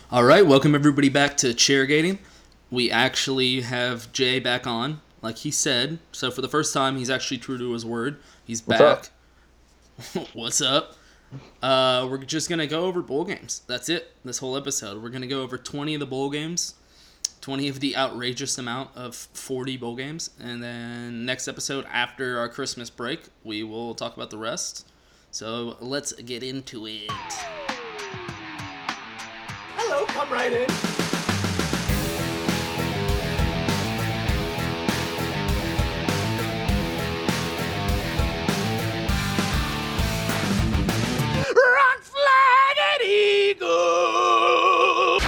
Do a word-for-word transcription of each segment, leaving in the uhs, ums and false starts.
All right, welcome everybody back to Chairgating. We actually have Jay back on, like he said. So for the first time, he's actually true to his word. He's What's up? back. What's up? Uh, we're just gonna go over bowl games. That's it. This whole episode, we're gonna go over twenty of the bowl games, twenty of the outrageous amount of forty bowl games, and then next episode after our Christmas break, we will talk about the rest. So let's get into it. Hello, come right in. Rock flag and eagle.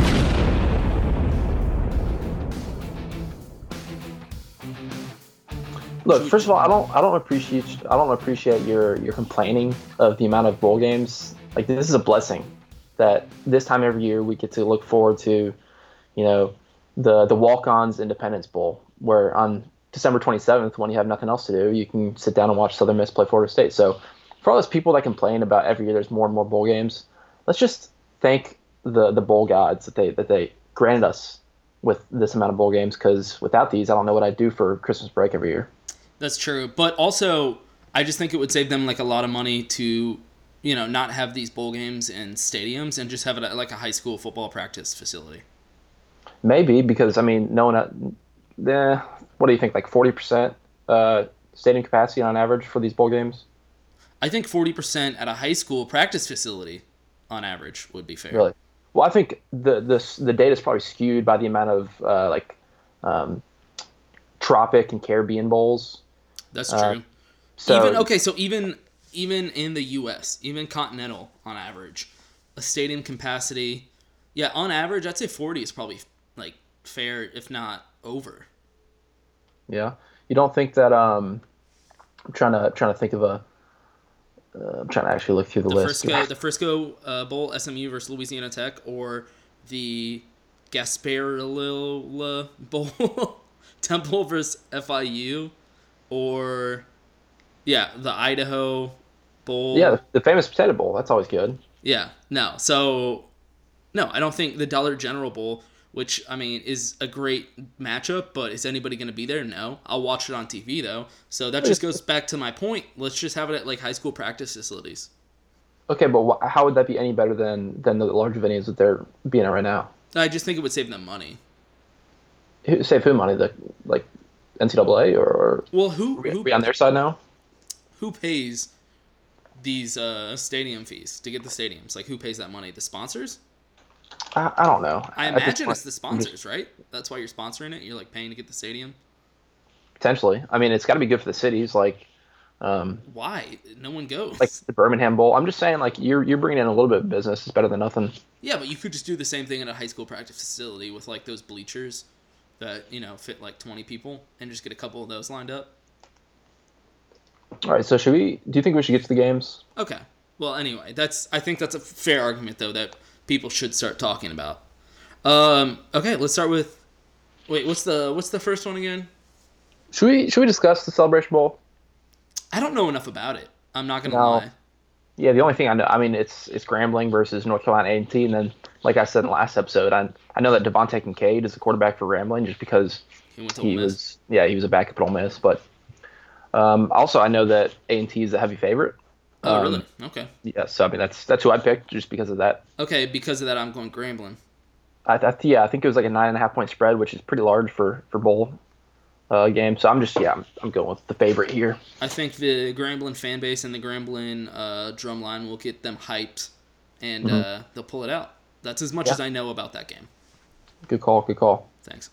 Look, first of all, I don't, I don't appreciate, I don't appreciate your, your complaining of the amount of bowl games. Like, this is a blessing that this time every year we get to look forward to, you know, the the Walk-Ons Independence Bowl, where on December twenty-seventh, when you have nothing else to do, you can sit down and watch Southern Miss play Florida State. So, for all those people that complain about every year there's more and more bowl games, let's just thank the the bowl gods that they that they granted us with this amount of bowl games. Because without these, I don't know what I'd do for Christmas break every year. That's true. But also, I just think it would save them like a lot of money to, you know, not have these bowl games in stadiums and just have it at like a high school football practice facility. Maybe, because I mean, no one. Eh, what do you think? Like forty percent uh, stadium capacity on average for these bowl games? I think forty percent at a high school practice facility on average would be fair. Really? Well, I think the the the data is probably skewed by the amount of uh, like um, Tropic and Caribbean bowls. That's true. Uh, so even okay, so even even in the U S, even continental on average, a stadium capacity, yeah, on average, I'd say forty is probably like fair, if not over. yeah, you don't think that? Um, I'm trying to trying to think of a. Uh, I'm trying to actually look through the, The list. Frisco, the Frisco uh, Bowl, S M U versus Louisiana Tech, or the Gasparilla Bowl, Temple versus F I U, or yeah, the Idaho Bowl. Yeah, the, the famous Potato Bowl. That's always good. Yeah, no. So, no, I don't think the Dollar General Bowl, which, I mean, is a great matchup, but is anybody going to be there? No. I'll watch it on T V, though. So that just goes back to my point. Let's just have it at, like, high school practice facilities. Okay, but wh- how would that be any better than than the larger venues that they're being at right now? I just think it would save them money. Who, save who money? The like N C double A or, or Well, who are we who, are we on their side now? who pays these uh, stadium fees to get the stadiums? Like, who pays that money? The sponsors? I, I don't know. I At this imagine point, it's the sponsors, right? That's why you're sponsoring it. You're, like, paying to get the stadium. potentially. I mean, it's got to be good for the cities, like um, Why? No one goes. like the Birmingham Bowl. I'm just saying, like you're you're bringing in a little bit of business. It's better than nothing. Yeah, but you could just do the same thing at a high school practice facility with, like, those bleachers that, you know, fit, like, twenty people and just get a couple of those lined up. All right, so should we? Do you think we should get to the games? Okay. Well, anyway, that's I think that's a fair argument, though, that people should start talking about. Um, okay, let's start with... Wait, what's the what's the first one again? Should we should we discuss the Celebration Bowl? I don't know enough about it. I'm not going to No. lie. Yeah, the only thing I know, I mean, it's it's Grambling versus North Carolina A and T, and then like I said in the last episode, I I know that Devontae Kincaid is the quarterback for Grambling just because He went to he Ole Miss. was yeah he was a backup at Ole Miss, but um, also I know that A and T is a heavy favorite. Oh, Um, really? Okay. Yeah, so I mean that's that's who I picked just because of that. Okay, because of that, I'm going Grambling. I, I yeah I think it was like a nine and a half point spread, which is pretty large for for bowl uh, game. So I'm just yeah I'm, I'm going with the favorite here. I think the Grambling fan base and the Grambling uh, drum line will get them hyped, and Mhm. uh, they'll pull it out. That's as much Yeah. as I know about that game. Good call, good call. Thanks.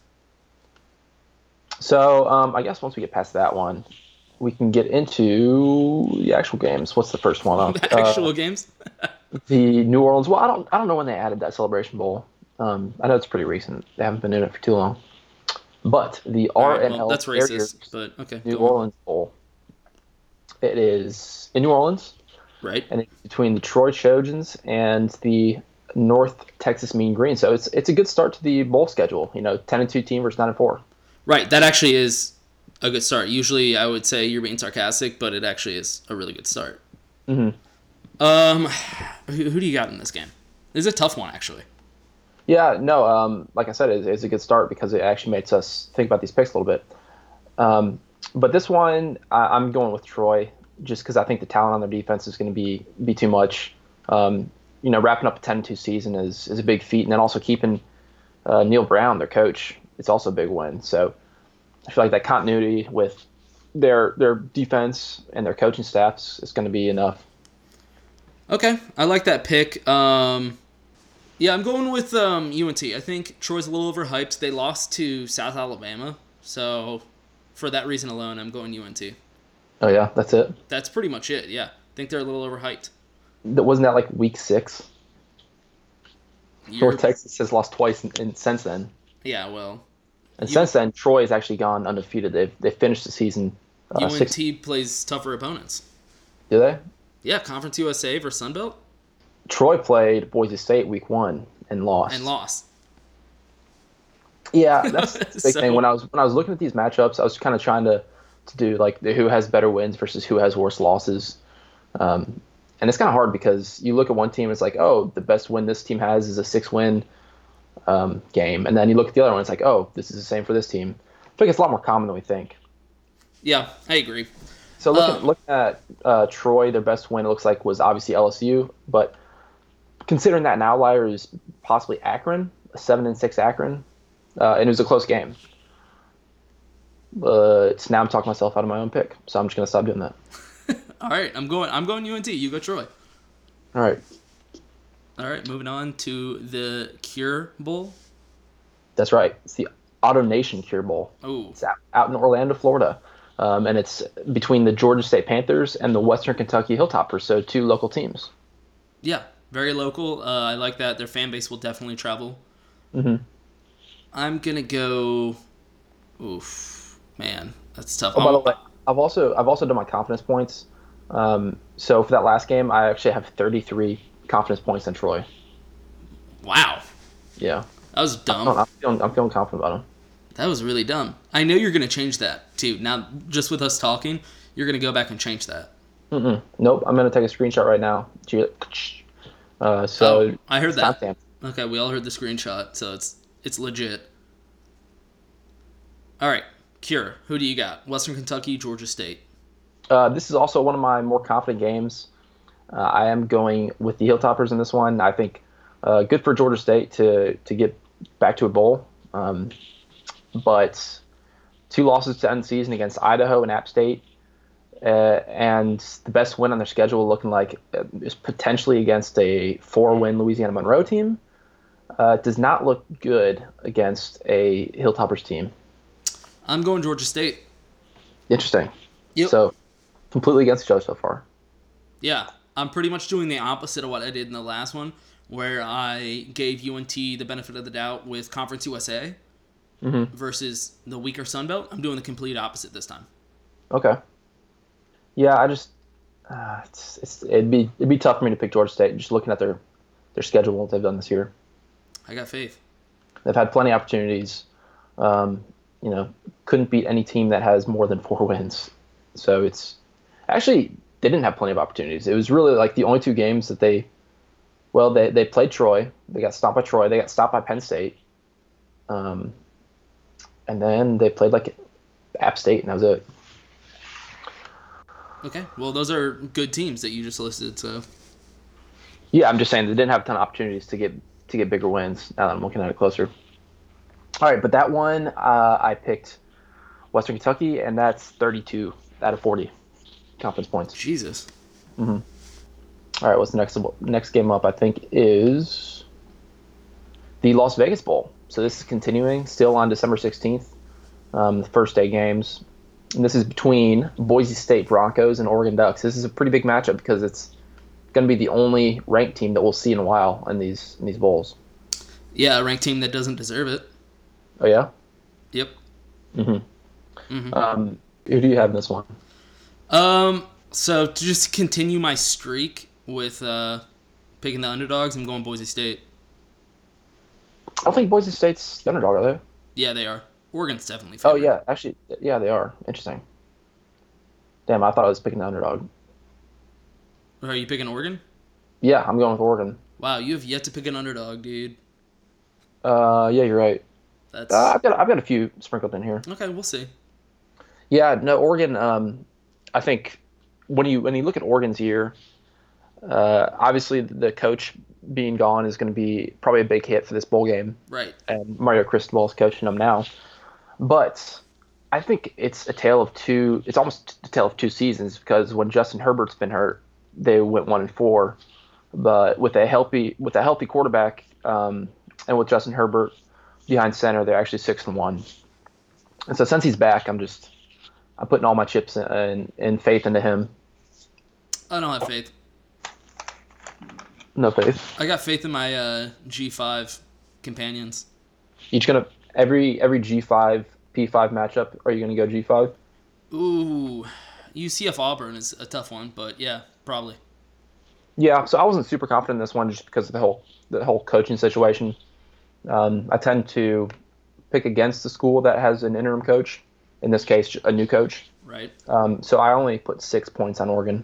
So um, I guess once we get past that one, we can get into the actual games. What's the first one? The Uh, actual games? the New Orleans. Well, I don't I don't know when they added that Celebration Bowl. Um, I know it's pretty recent. They haven't been in it for too long. But the All right, R N L well, that's Carriers racist, but okay. New go on. Orleans Bowl. It is in New Orleans, Right? and it's between the Troy Trojans and the North Texas Mean Green. So it's it's a good start to the bowl schedule. You know, ten and two team versus nine and four. Right, that actually is a good start. Usually I would say you're being sarcastic, but it actually is a really good start. Mm-hmm. Um, who, who do you got in this game? This is a tough one, actually. Yeah, no, um, like I said, it's, it's a good start because it actually makes us think about these picks a little bit. Um, but this one, I, I'm going with Troy just because I think the talent on their defense is going to be be too much. Um, you know, wrapping up a ten two season is, is a big feat, and then also keeping uh, Neil Brown, their coach, it's also a big win. So I feel like that continuity with their their defense and their coaching staffs is going to be enough. Okay, I like that pick. Um, yeah, I'm going with um, U N T. I think Troy's a little overhyped. They lost to South Alabama, so for that reason alone, I'm going U N T. Oh yeah, that's it. That's pretty much it. Yeah, I think they're a little overhyped. That wasn't that like week six. You're, North Texas has lost twice in, in, since then, yeah, well, and you, since then Troy has actually gone undefeated. They've they finished the season. Uh, U N T six, plays tougher opponents. do they? Yeah, Conference U S A versus Sunbelt Troy played Boise State week one and lost. and lost. Yeah, that's, that's the big So- thing. When I was when I was looking at these matchups, I was kind of trying to to do like the, who has better wins versus who has worse losses. Um, and it's kind of hard because you look at one team, it's like, oh, the best win this team has is a six win um, game, and then you look at the other one, it's like, oh, this is the same for this team. I think it's a lot more common than we think. Yeah, I agree. So looking, Um, looking at uh, Troy, their best win it looks like was obviously L S U, but considering that an outlier is possibly Akron, a seven and six Akron, uh, and it was a close game. But now I'm talking myself out of my own pick, so I'm just gonna stop doing that. All right, I'm going. I'm going U N T. You go Troy. All right, All right, moving on to the Cure Bowl. that's right. It's the Auto Nation Cure Bowl. Oh, It's out, out in Orlando, Florida, um, and it's between the Georgia State Panthers and the Western Kentucky Hilltoppers, so two local teams. yeah, very local. Uh, I like that. Their fan base will definitely travel. Mm-hmm. I'm gonna go. Oof, man, that's tough. Oh, by the I'm- way, I've also I've also done my confidence points. Um, so for that last game, I actually have thirty-three confidence points in Troy. Wow, Yeah, that was I'm, dumb. I'm feeling I'm feeling confident about them. That was really dumb. I know you're gonna change that too. Now, just with us talking, you're gonna go back and change that. Mm-mm. Nope, I'm gonna take a screenshot right now. Uh, so Oh, I heard it's that. timestamped. Okay, we all heard the screenshot, so it's it's legit. All right, Cure. Who do you got? Western Kentucky, Georgia State. Uh, this is also one of my more confident games. Uh, I am going with the Hilltoppers in this one. I think uh, good for Georgia State to to get back to a bowl, um, but two losses to end the season against Idaho and App State, uh, and the best win on their schedule looking like uh, is potentially against a four-win Louisiana Monroe team. Uh, does not look good against a Hilltoppers team. I'm going Georgia State. Interesting. Yep. So completely against each other so far. Yeah, I'm pretty much doing the opposite of what I did in the last one, where I gave U N T the benefit of the doubt with Conference U S A Mm-hmm. versus the weaker Sun Belt. I'm doing the complete opposite this time. Okay. Yeah, I just uh, it's, it's it'd be it'd be tough for me to pick Georgia State just looking at their their schedule what they've done this year. I got faith. They've had plenty of opportunities. Um, you know, couldn't beat any team that has more than four wins. So it's actually they didn't have plenty of opportunities. It was really like the only two games that they well they they played Troy. They got stopped by Troy. They got stopped by Penn State. Um, and then they played like App State, and that was it. Okay, well, those are good teams that you just listed, so. Yeah, I'm just saying they didn't have a ton of opportunities to get to get bigger wins. Now that I'm looking at it closer. All right, but that one uh, I picked Western Kentucky, and that's thirty-two out of forty confidence points. Jesus. All right, what's the next next game up? I think is the Las Vegas Bowl. So this is continuing, still on December sixteenth, um, the first day games. And this is between Boise State Broncos and Oregon Ducks. This is a pretty big matchup because it's going to be the only ranked team that we'll see in a while in these in these bowls. Yeah, a ranked team that doesn't deserve it. Oh yeah. Yep. Um, who do you have in this one? Um, so to just continue my streak with uh, picking the underdogs, I'm going Boise State. I don't think Boise State's the underdog, are they? Yeah, they are. Oregon's definitely Oh favored. yeah, actually, yeah, they are. Interesting. Damn, I thought I was picking the underdog. Are you picking Oregon? Yeah, I'm going with Oregon. Wow, you have yet to pick an underdog, dude. Uh, yeah, you're right. That's Uh, I've got I've got a few sprinkled in here. okay. We'll see. Yeah, no, Oregon. Um, I think when you when you look at Oregon's year, uh, obviously the coach being gone is going to be probably a big hit for this bowl game, Right. and Mario Cristobal is coaching them now. But I think it's a tale of two. It's almost a tale of two seasons because when Justin Herbert's been hurt, they went one and four. But with a healthy with a healthy quarterback, um, and with Justin Herbert behind center, they're actually six and one. And so since he's back, I'm just I'm putting all my chips in, in, in faith into him. I don't have faith. No faith. I got faith in my uh, G five companions. Each gonna every every G five P five matchup. Are you gonna go G five? Ooh, U C F Auburn is a tough one, but yeah, probably. Yeah. So I wasn't super confident in this one just because of the whole the whole coaching situation. Um, I tend to pick against the school that has an interim coach. In this case, a new coach. Right. Um, so I only put six points on Oregon.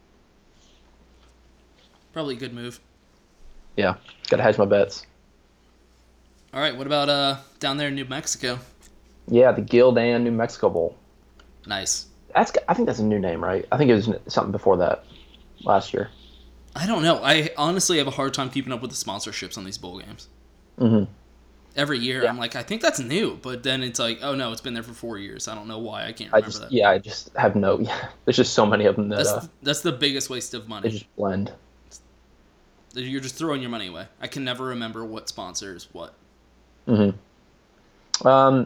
Probably a good move. Yeah, gotta hedge my bets. All right, what about uh down there in New Mexico? Yeah, the Gildan New Mexico Bowl. Nice. That's I think that's a new name, right? I think it was something before that last year. I don't know. I honestly have a hard time keeping up with the sponsorships on these bowl games. Mm-hmm. Every year, Yeah. I'm like, I think that's new, but then it's like, oh no, it's been there for four years. I don't know why. I can't I remember just that. yeah, I just have no. Yeah, there's just so many of them that That's uh, that's the biggest waste of they money. just blend. You're just throwing your money away. I can never remember what sponsors what. Mm-hmm. Um,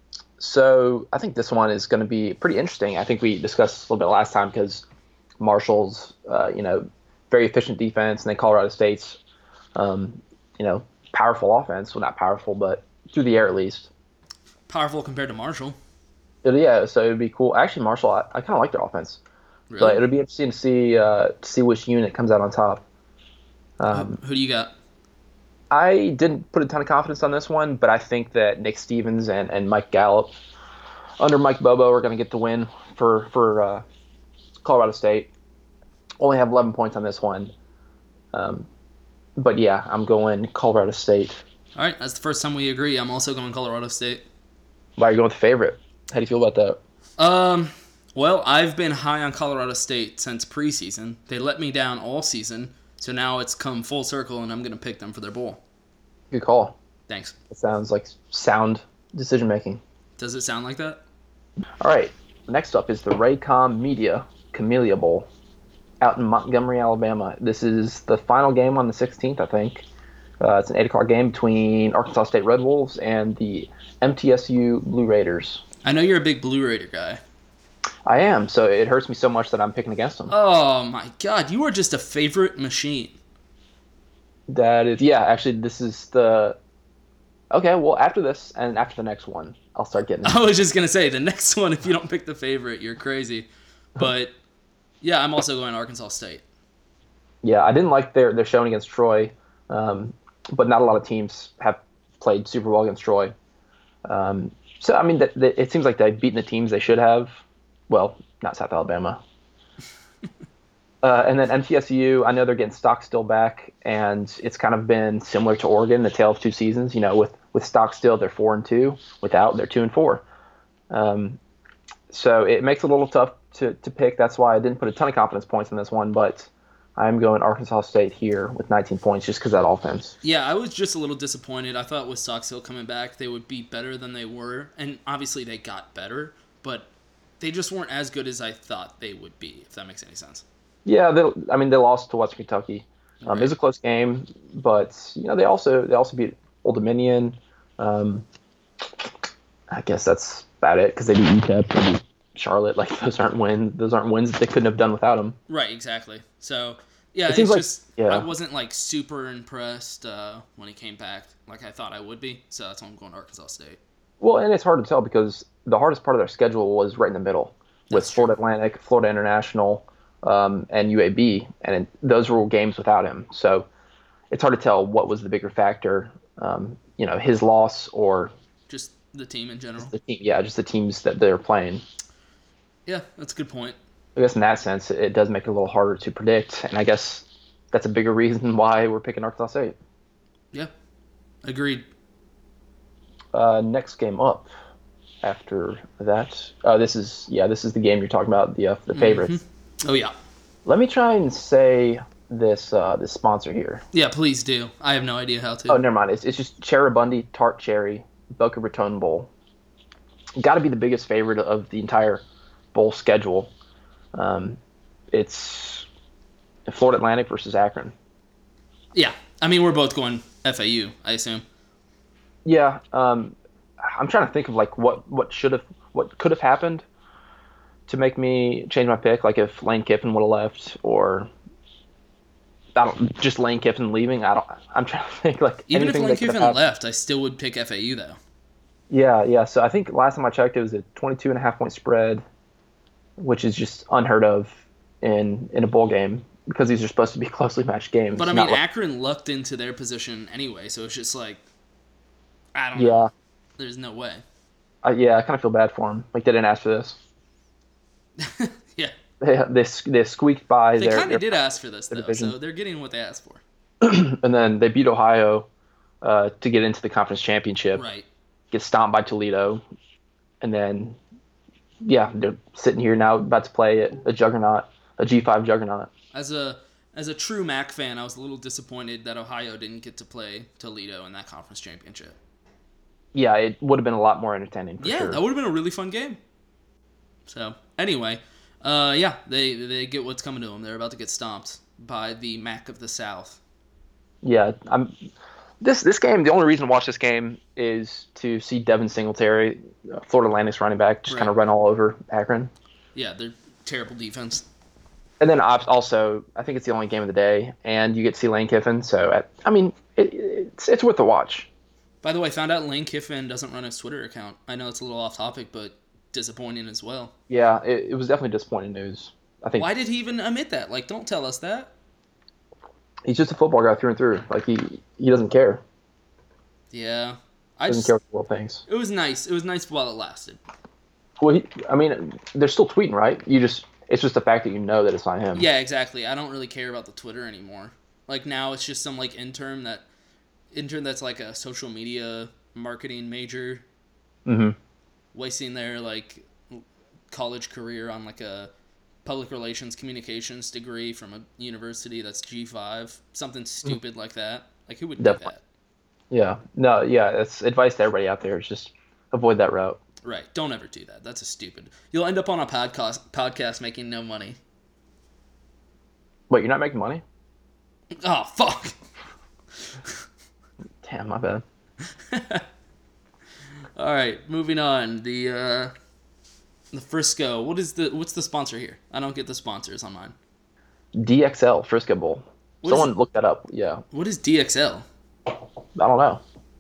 so I think this one is going to be pretty interesting. I think we discussed this a little bit last time because Marshall's, uh, you know, very efficient defense, and then Colorado State's, um, you know, powerful offense. Well, not powerful, but through the air at least. Powerful compared to Marshall. It, yeah, so it'd be cool. Actually, Marshall, I, I kind of like their offense, Really? but it'll be interesting to see uh, to see which unit comes out on top. Um, Who do you got? I didn't put a ton of confidence on this one, but I think that Nick Stevens and, and Mike Gallup under Mike Bobo are going to get the win for for uh, Colorado State. Only have eleven points on this one, um, but yeah, I'm going Colorado State. All right, that's the first time we agree. I'm also going Colorado State. Why are you going with the favorite? How do you feel about that? Um, well, I've been high on Colorado State since preseason. They let me down all season, so now it's come full circle, and I'm going to pick them for their bowl. Good call. Thanks. It sounds like sound decision making. Does it sound like that? All right, next up is the Raycom Media Camellia Bowl out in Montgomery, Alabama. This is the final game on the sixteenth, I think. Uh, it's an eight o'clock game between Arkansas State Red Wolves and the M T S U Blue Raiders. I know you're a big Blue Raider guy. I am, so it hurts me so much that I'm picking against them. Oh my god, you are just a favorite machine. That is, yeah, actually, this is the... Okay, well, after this and after the next one, I'll start getting I was just going to say, the next one, if you don't pick the favorite, you're crazy. But, yeah, I'm also going Arkansas State. Yeah, I didn't like their, their showing against Troy, um, but not a lot of teams have played super well against Troy. Um, so, I mean, that, that, it seems like they've beaten the teams they should have. Well, not South Alabama. uh, and then M T S U, I know they're getting Stockstill back, and it's kind of been similar to Oregon, the tale of two seasons. You know, with, with Stockstill, they're four and two. Without, they're two and four. Um, so it makes it a little tough to, to pick. That's why I didn't put a ton of confidence points in this one, but I'm going Arkansas State here with nineteen points just because of that offense. Yeah, I was just a little disappointed. I thought with Stockstill coming back, they would be better than they were. And obviously they got better, but they just weren't as good as I thought they would be, if that makes any sense. Yeah, they, I mean, they lost to Western Kentucky. Um, Right. It was a close game, but you know they also they also beat Old Dominion. Um, I guess that's about it because they beat U T E P, they beat Charlotte. Like those aren't wins. Those aren't wins that they couldn't have done without them. Right, exactly. So, yeah, It it's seems like- just, yeah. I wasn't, like, super impressed uh, when he came back like I thought I would be. So that's why I'm going to Arkansas State. Well, and it's hard to tell because the hardest part of their schedule was right in the middle with That's true. Florida Atlantic, Florida International, um, and U A B, and it, those were games without him. So it's hard to tell what was the bigger factor, um, you know, his loss or Just the team in general. the team. Yeah, just the teams that they're playing. Yeah, that's a good point. I guess in that sense, it does make it a little harder to predict, and I guess that's a bigger reason why we're picking Arkansas State. Yeah, agreed. Uh, next game up after that. Uh, this is yeah, this is the game you're talking about, the uh, the Mm-hmm. favorites. Oh yeah, Let me try and say this uh, this sponsor here. yeah. Please do. I have no idea how to. Oh, never mind. It's it's just Cheribundi Tart Cherry Boca Raton Bowl. Got to be the biggest favorite of the entire bowl schedule. Um, it's Florida Atlantic versus Akron. Yeah, I mean we're both going F A U, I assume. Yeah, um, I'm trying to think of like what what should have what could have happened to make me change my pick. Like if Lane Kiffin would have left, or I don't just Lane Kiffin leaving. I don't. I'm trying to think like Even if anything Lane that could have Kiffin happened. left, I still would pick F A U though. Yeah, yeah. So I think last time I checked, it was a twenty-two and a half point spread, which is just unheard of in in a bowl game because these are supposed to be closely matched games. But I not mean, like- Akron lucked into their position anyway, so it's just like, I don't yeah, know. There's no way. I, yeah. I kind of feel bad for them. Like they didn't ask for this. Yeah, They they, they squeaked by they their, kind their of did ask for this though, division. so they're getting what they asked for. and then they beat Ohio uh, to get into the conference championship. Right. Get stomped by Toledo, and then yeah, they're sitting here now about to play a, a juggernaut, a G five juggernaut. As a as a true Mac fan, I was a little disappointed that Ohio didn't get to play Toledo in that conference championship. Yeah, it would have been a lot more entertaining. For Yeah, sure. that would have been a really fun game. So anyway, uh, yeah, they they get what's coming to them. They're about to get stomped by the Mac of the South. Yeah, I'm. This this game, the only reason to watch this game is to see Devin Singletary, uh, Florida Atlantic's running back, just Right. kind of run all over Akron. Yeah, they're terrible defense. And then I've also, I think it's the only game of the day, and you get to see Lane Kiffin. So at, I mean, it, it's it's worth the watch. By the way, found out Lane Kiffin doesn't run his Twitter account. I know it's a little off topic, but disappointing as well. Yeah, it, it was definitely disappointing news. I think Why did he even admit that? Like, don't tell us that. he's just a football guy through and through. Like he he doesn't care. Yeah, I Doesn't just, care what the world thinks. it was nice. It was nice while it lasted. Well, he, I mean, they're still tweeting, right? You just it's just the fact that you know that it's not him. Yeah, exactly. I don't really care about the Twitter anymore. Like now, it's just some like intern that intern that's like a social media marketing major, Mm-hmm. wasting their like college career on like a public relations communications degree from a university that's G five, something stupid like that. Like who would do Definitely. that? Yeah. No. Yeah. It's advice to everybody out there. Is just avoid that route. Right. Don't ever do that. That's a stupid. You'll end up on a podcast podcast making no money. Wait, you're not making money? Oh fuck. Damn, my bad. All right, moving on. The uh, the Frisco. What is the what's the sponsor here? I don't get the sponsors on mine. D X L Frisco Bowl. What is Someone it? looked that up. Yeah. What is D X L? I don't know.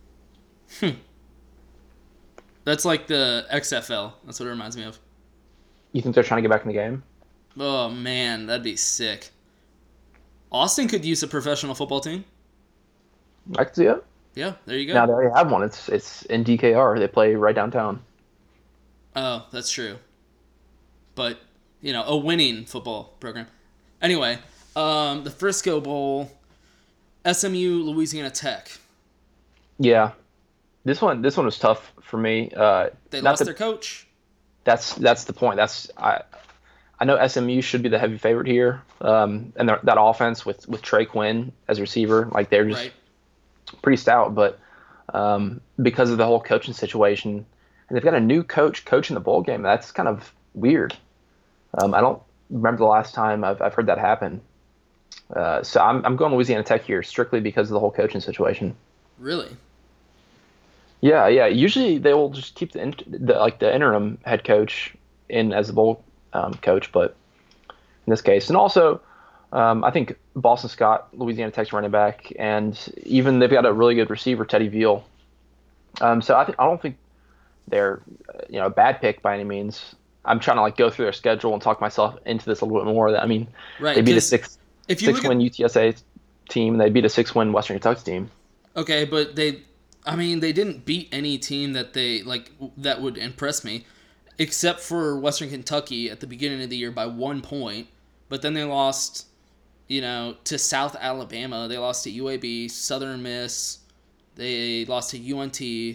That's like the X F L. That's what it reminds me of. You think they're trying to get back in the game? Oh man, that'd be sick. Austin could use a professional football team. I can see it. Yeah, there you go. Now they already have one. It's it's in D K R. They play right downtown. Oh, that's true. But, you know, a winning football program. Anyway, um, the Frisco Bowl, S M U, Louisiana Tech. Yeah. This one this one was tough for me. Uh, They not lost that- their coach. That's that's the point. That's I. I know S M U should be the heavy favorite here, um, and their- that offense with, with Trey Quinn as receiver, like they're just Right. pretty stout. But um, because of the whole coaching situation, and they've got a new coach coaching the bowl game, that's kind of weird. Um, I don't remember the last time I've I've heard that happen. Uh, so I'm I'm going Louisiana Tech here strictly because of the whole coaching situation. Really? Yeah, yeah. Usually they will just keep the, in- the like the interim head coach in as the bowl um, coach, but in this case, and also um, I think Boston Scott, Louisiana Tech's running back, and even they've got a really good receiver, Teddy Veal. Um, so I think I don't think they're uh, you know a bad pick by any means. I'm trying to like go through their schedule and talk myself into this a little bit more. I mean, Right. they beat a 'cause six if you six look win at, U T S A team, and they beat a six win Western Kentucky team. okay, but they, I mean, they didn't beat any team that they, like, that would impress me, except for Western Kentucky at the beginning of the year by one point, but then they lost, you know, to South Alabama. They lost to U A B, Southern Miss. They lost to U N T.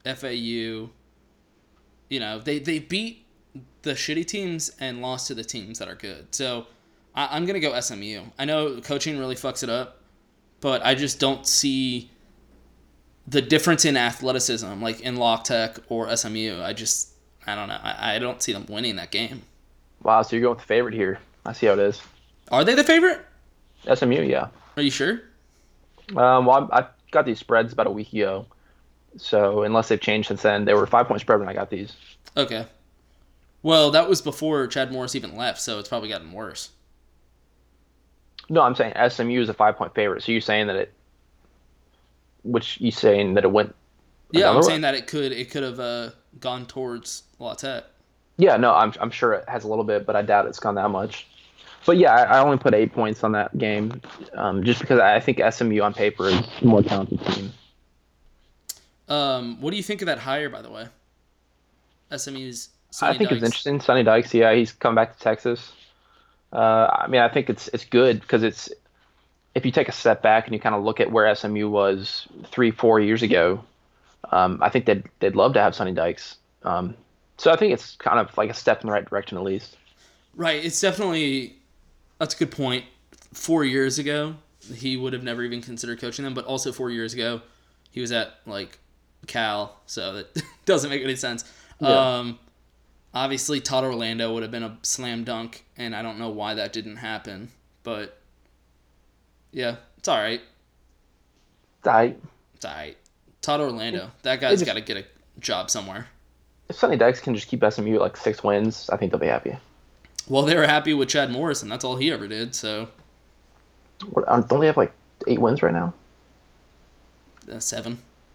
F A U. You know, they, they beat the shitty teams and lost to the teams that are good. So I, I'm going to go S M U. I know coaching really fucks it up, but I just don't see the difference in athleticism, like in Lock Tech or S M U. I just, I don't know. I, I don't see them winning that game. Wow, so you're going with the favorite here. I see how it is. Are they the favorite? S M U, yeah. Are you sure? Um, well, I, I got these spreads about a week ago. So unless they've changed since then, they were a five-point spread when I got these. Okay. Well, that was before Chad Morris even left, so it's probably gotten worse. No, I'm saying S M U is a five-point favorite. So you're saying that it, which you saying that it went? Yeah, I'm way? saying that it could it could have uh, gone towards La Tech. Yeah, no, I'm I'm sure it has a little bit, but I doubt it's gone that much. But yeah, I, I only put eight points on that game, um, just because I think S M U on paper is a more talented team. Um, what do you think of that hire, by the way? S M U's I Sonny think Dykes. it's interesting. Sonny Dykes, yeah, he's come back to Texas. Uh, I mean, I think it's it's good because it's if you take a step back and you kind of look at where S M U was three, four years ago, um, I think they'd they'd love to have Sonny Dykes. Um, so I think it's kind of like a step in the right direction at least. Right, it's definitely that's a good point. Four years ago, he would have never even considered coaching them, but also four years ago, he was at like Cal, so that doesn't make any sense. Yeah. Um, obviously, Todd Orlando would have been a slam dunk, and I don't know why that didn't happen, but yeah, it's all right. I, It's all right. Todd Orlando, that guy's just- got to get a job somewhere. if Sonny Dykes can just keep S M U at like six wins, I think they'll be happy. Well, they were happy with Chad Morris, and that's all he ever did, so What, um, don't they have like eight wins right now? uh, seven.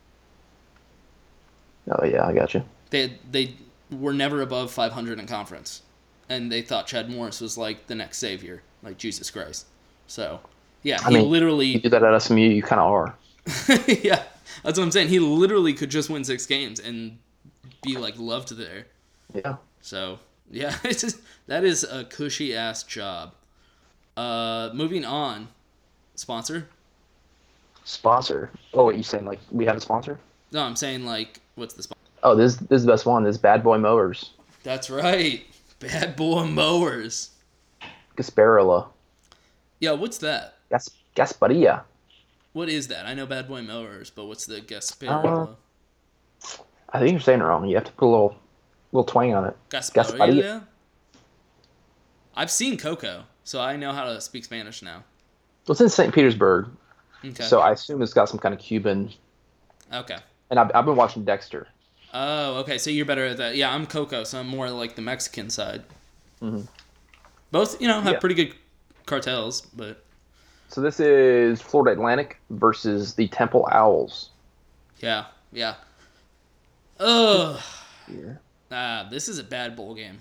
Oh yeah, I got you. They they were never above five hundred in conference, and they thought Chad Morris was like the next savior, like Jesus Christ. So, yeah, I he mean, You literally, do that at S M U, you kind of are. yeah, that's what I'm saying. He literally could just win six games and be like loved there. Yeah. So, yeah, it's just, that is a cushy ass job. Uh, moving on, sponsor. Sponsor. Oh, what you saying? Like we have a sponsor? No, I'm saying like, what's the sponsor? Oh, this this is the best one. This is Bad Boy Mowers. That's right, Bad Boy Mowers. Gasparilla. Yeah, what's that? Gas Gasparilla. What is that? I know Bad Boy Mowers, but what's the Gasparilla? Uh, I think you're saying it wrong. You have to put a little little twang on it. Gasparilla? Gasparilla. I've seen Coco, so I know how to speak Spanish now. Well, it's in Saint Petersburg, Okay. so I assume it's got some kind of Cuban. Okay. And I've, I've been watching Dexter. Oh, okay. So you're better at that. Yeah, I'm Coco, so I'm more like the Mexican side. Mm-hmm. Both, you know, have Yeah. pretty good cartels, but So this is Florida Atlantic versus the Temple Owls. yeah, yeah. Ugh. Here. Ah, this is a bad bowl game.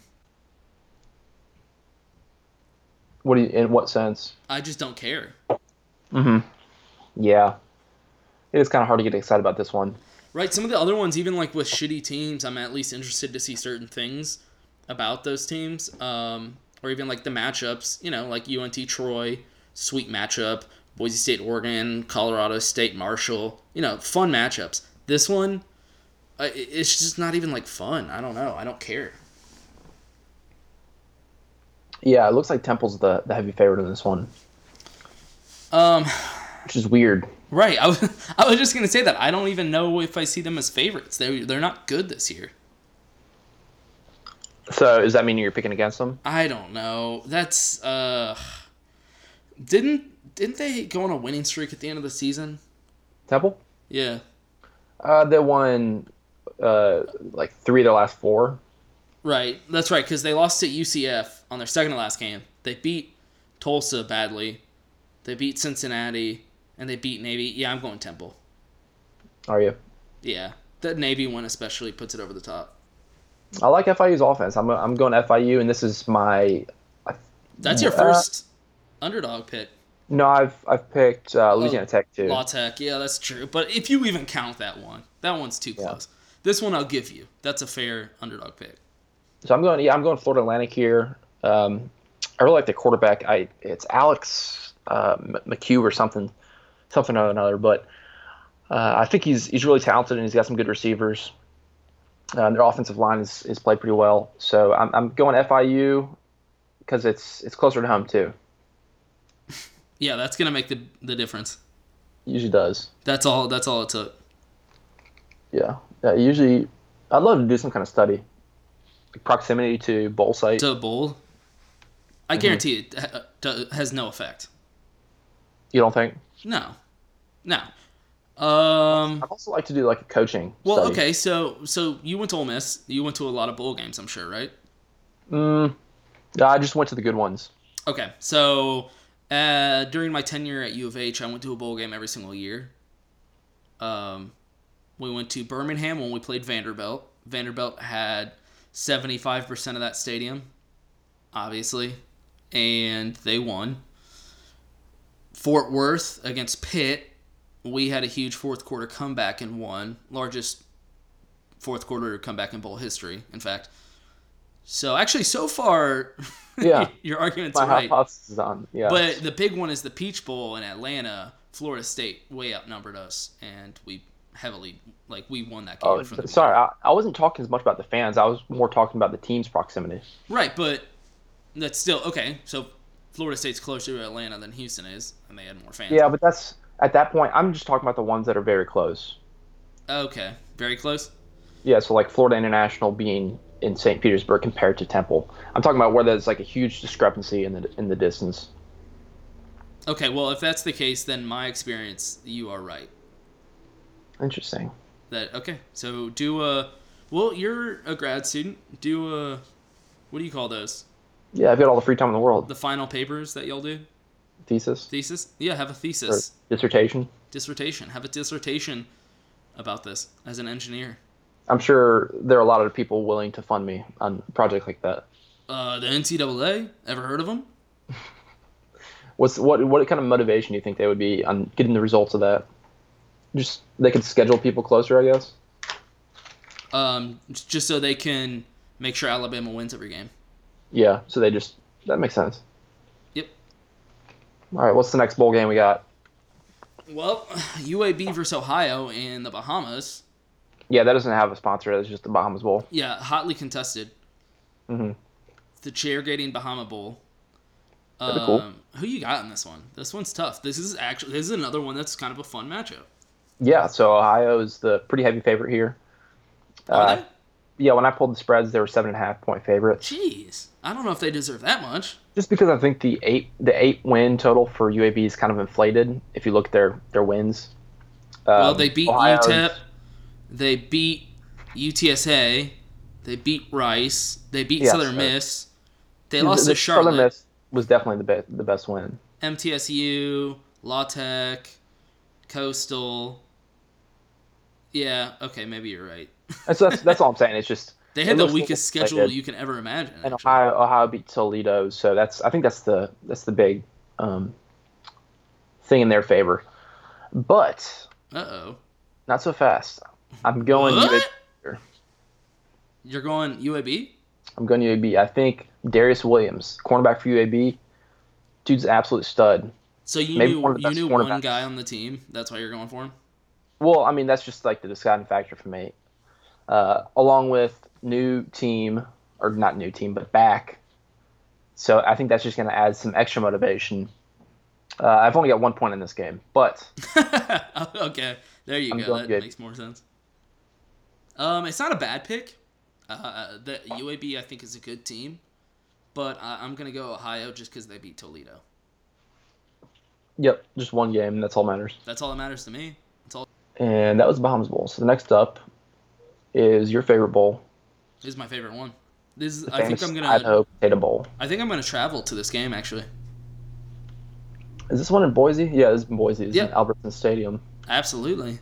What do you? In what sense? I just don't care. Mm-hmm. Yeah. It is kind of hard to get excited about this one. Right, some of the other ones, even like with shitty teams, I'm at least interested to see certain things about those teams. Um, or even like the matchups, you know, like U N T Troy, sweet matchup, Boise State Oregon, Colorado State Marshall, you know, fun matchups. This one, uh, it- it's just not even like fun. I don't know. I don't care. Yeah, it looks like Temple's the, the heavy favorite in this one, Um, which is weird. right. I was, I was just going to say that. I don't even know if I see them as favorites. They're, they're not good this year. So does that mean you're picking against them? I don't know. That's uh didn't didn't they go on a winning streak at the end of the season? Temple? Yeah. Uh, they won uh, like three of their last four. Right. That's right, because they lost to U C F on their second to last game. They beat Tulsa badly. They beat Cincinnati and they beat Navy. Yeah, I'm going Temple. Are you? Yeah. That Navy one especially puts it over the top. I like F I U's offense. I'm I'm going F I U, and this is my. That's your Uh, first underdog pick. No, I've I've picked uh, Louisiana Tech too. La Tech, yeah, that's true. But if you even count that one, that one's too Yeah. close. This one I'll give you. That's a fair underdog pick. So I'm going. Yeah, I'm going Florida Atlantic here. Um, I really like the quarterback. I it's Alex uh, M- McHugh or something, something or another. But Uh, I think he's he's really talented and he's got some good receivers. Uh, their offensive line is, is played pretty well. So I'm I'm going F I U because it's it's closer to home too. Yeah, that's gonna make the the difference. Usually does. That's all. That's all it took. Yeah. Uh, usually, I'd love to do some kind of study, like proximity to bowl site. To a bowl, I guarantee it ha- do- has no effect. You don't think? No, no. Um. I'd also like to do like a coaching. Well, study. okay. So, so you went to Ole Miss. You went to a lot of bowl games, I'm sure, right? Mm, yeah, I just went to the good ones. Okay. So, uh, during my tenure at U of H, I went to a bowl game every single year. Um, we went to Birmingham when we played Vanderbilt. Vanderbilt had seventy-five percent of that stadium, obviously, and they won. Fort Worth against Pitt, we had a huge fourth quarter comeback and won. Largest fourth quarter comeback in bowl history, in fact. So actually, so far, Yeah. your argument's My right. hypothesis is on. Yeah. But the big one is the Peach Bowl in Atlanta. Florida State way outnumbered us, and we heavily, like, we won that game oh, from the sorry, I, I wasn't talking as much about the fans. I was more talking about the team's proximity. Right, but that's still okay. So Florida State's closer to Atlanta than Houston is, and they had more fans. Yeah, but that's at that point. I'm just talking about the ones that are very close. Okay, very close. Yeah, so like Florida International being in Saint Petersburg compared to Temple. I'm talking about where there's like a huge discrepancy in the in the distance. Okay, well, if that's the case, then my experience, you are right. Interesting. That okay. So do a. Well, you're a grad student. Do a. What do you call those? Yeah, I've got all the free time in the world. The final papers that y'all do. Thesis Thesis. Yeah, have a or thesis. dissertation. Dissertation. Have a dissertation about this as an engineer. I'm sure there are a lot of people willing to fund me on a project like that. Uh, the N C double A. Ever heard of them? What's what what kind of motivation do you think they would be on getting the results of that? Just they could schedule people closer, I guess. Um, just so they can make sure Alabama wins every game. Yeah, so they just that makes sense. Yep. All right, what's the next bowl game we got? Well, U A B versus Ohio in the Bahamas. Yeah, that doesn't have a sponsor. It's just the Bahamas Bowl. Yeah, hotly contested. Mm-hmm. The chair-gating Bahama Bowl. That'd be cool. Um, who you got in this one? This one's tough. This is actually this is another one that's kind of a fun matchup. Yeah, so Ohio is the pretty heavy favorite here. Are Uh, they? Yeah, when I pulled the spreads, they were seven and a half point favorites. Jeez, I don't know if they deserve that much. Just because I think the eight the eight win total for U A B is kind of inflated if you look at their their wins. Well, Um, they beat Ohio's- U T E P. They beat U T S A. They beat Rice. They beat Yeah, Southern so- Miss. They the- lost the to Charlotte. Southern Miss was definitely the best the best win. M T S U, La Tech, Coastal. Yeah, okay, maybe you're right. And so that's that's all I'm saying. It's just They it had the looks weakest like they schedule did. you can ever imagine. And actually. Ohio Ohio beat Toledo, so that's I think that's the that's the big um, thing in their favor. But Uh-oh. not so fast. I'm going U A B. What? You're going U A B? I'm going U A B. I think Darius Williams, cornerback for U A B, dude's an absolute stud. So you Maybe knew one of the you best knew one cornerbacks. guy on the team. That's why you're going for him? Well, I mean, that's just like the deciding factor for me. Uh, along with new team, or not new team, but back. So I think that's just going to add some extra motivation. Uh, I've only got one point in this game, but Okay, there you I'm go. going That good. makes more sense. Um, it's not a bad pick. Uh, the U A B I think is a good team, but I, I'm gonna go Ohio just because they beat Toledo. yep, just one game. That's all that matters. That's all that matters to me. That's all. And that was the Bahamas Bowl. So the next up is your favorite bowl, This is my favorite one. This is. the I think famous I'm gonna. Idaho Potato Bowl. I think I'm gonna travel to this game actually. Is this one in Boise? Yeah, this is in Boise. It's Yeah. in Albertson Stadium. Absolutely.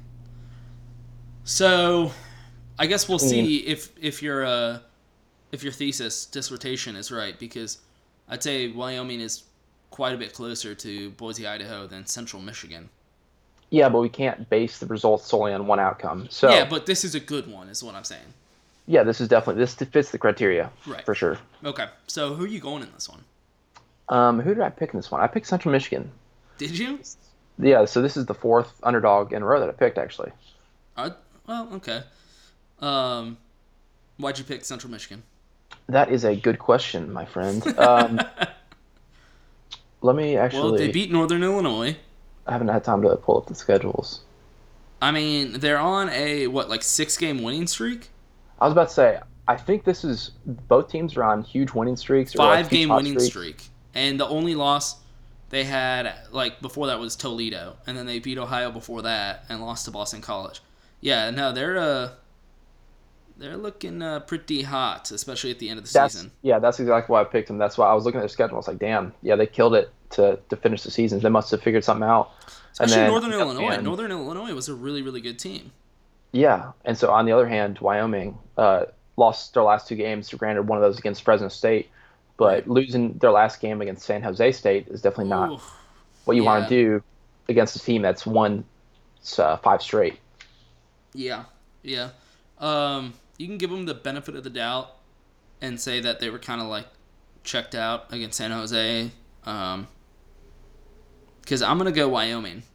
So, I guess we'll Hmm. see if if your uh, if your thesis dissertation is right because I'd say Wyoming is quite a bit closer to Boise, Idaho than Central Michigan. Yeah, but we can't base the results solely on one outcome. So Yeah, but this is a good one, is what I'm saying. yeah, this is definitely this fits the criteria Right. for sure. Okay, so who are you going in this one? Um, who did I pick in this one? I picked Central Michigan. Did you? Yeah, so this is the fourth underdog in a row that I picked, actually. Uh, well, okay. Um, why'd you pick Central Michigan? That is a good question, my friend. Um, let me Well, they actually. beat Northern Illinois. I haven't had time to pull up the schedules. I mean, they're on a what, like six game winning streak? I was about to say, I think this is both teams are on huge winning streaks or like Five huge game hot winning streaks. streak. And the only loss they had, like, before that was Toledo. And then they beat Ohio before that and lost to Boston College. Yeah, no, they're uh, they're looking uh, pretty hot, especially at the end of the That's season. yeah, that's exactly why I picked them. That's why I was looking at their schedule. I was like, damn, yeah, they killed it to to finish the season. They must have figured something out. And Especially then Northern on the other Illinois. hand- Northern Illinois was a really, really good team. yeah, and so on the other hand, Wyoming uh, lost their last two games. Granted, one of those against Fresno State, but Right. losing their last game against San Jose State is definitely not Ooh, what you want yeah. to do against a team that's won uh, five straight. Yeah, yeah. Um, you can give them the benefit of the doubt and say that they were kind of like checked out against San Jose. Um, because I'm gonna go Wyoming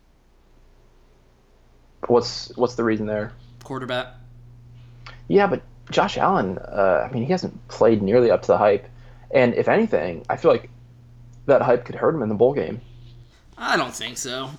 What's what's the reason there? quarterback. Yeah, but Josh Allen, uh, I mean, he hasn't played nearly up to the hype. And if anything, I feel like that hype could hurt him in the bowl game. I don't think so.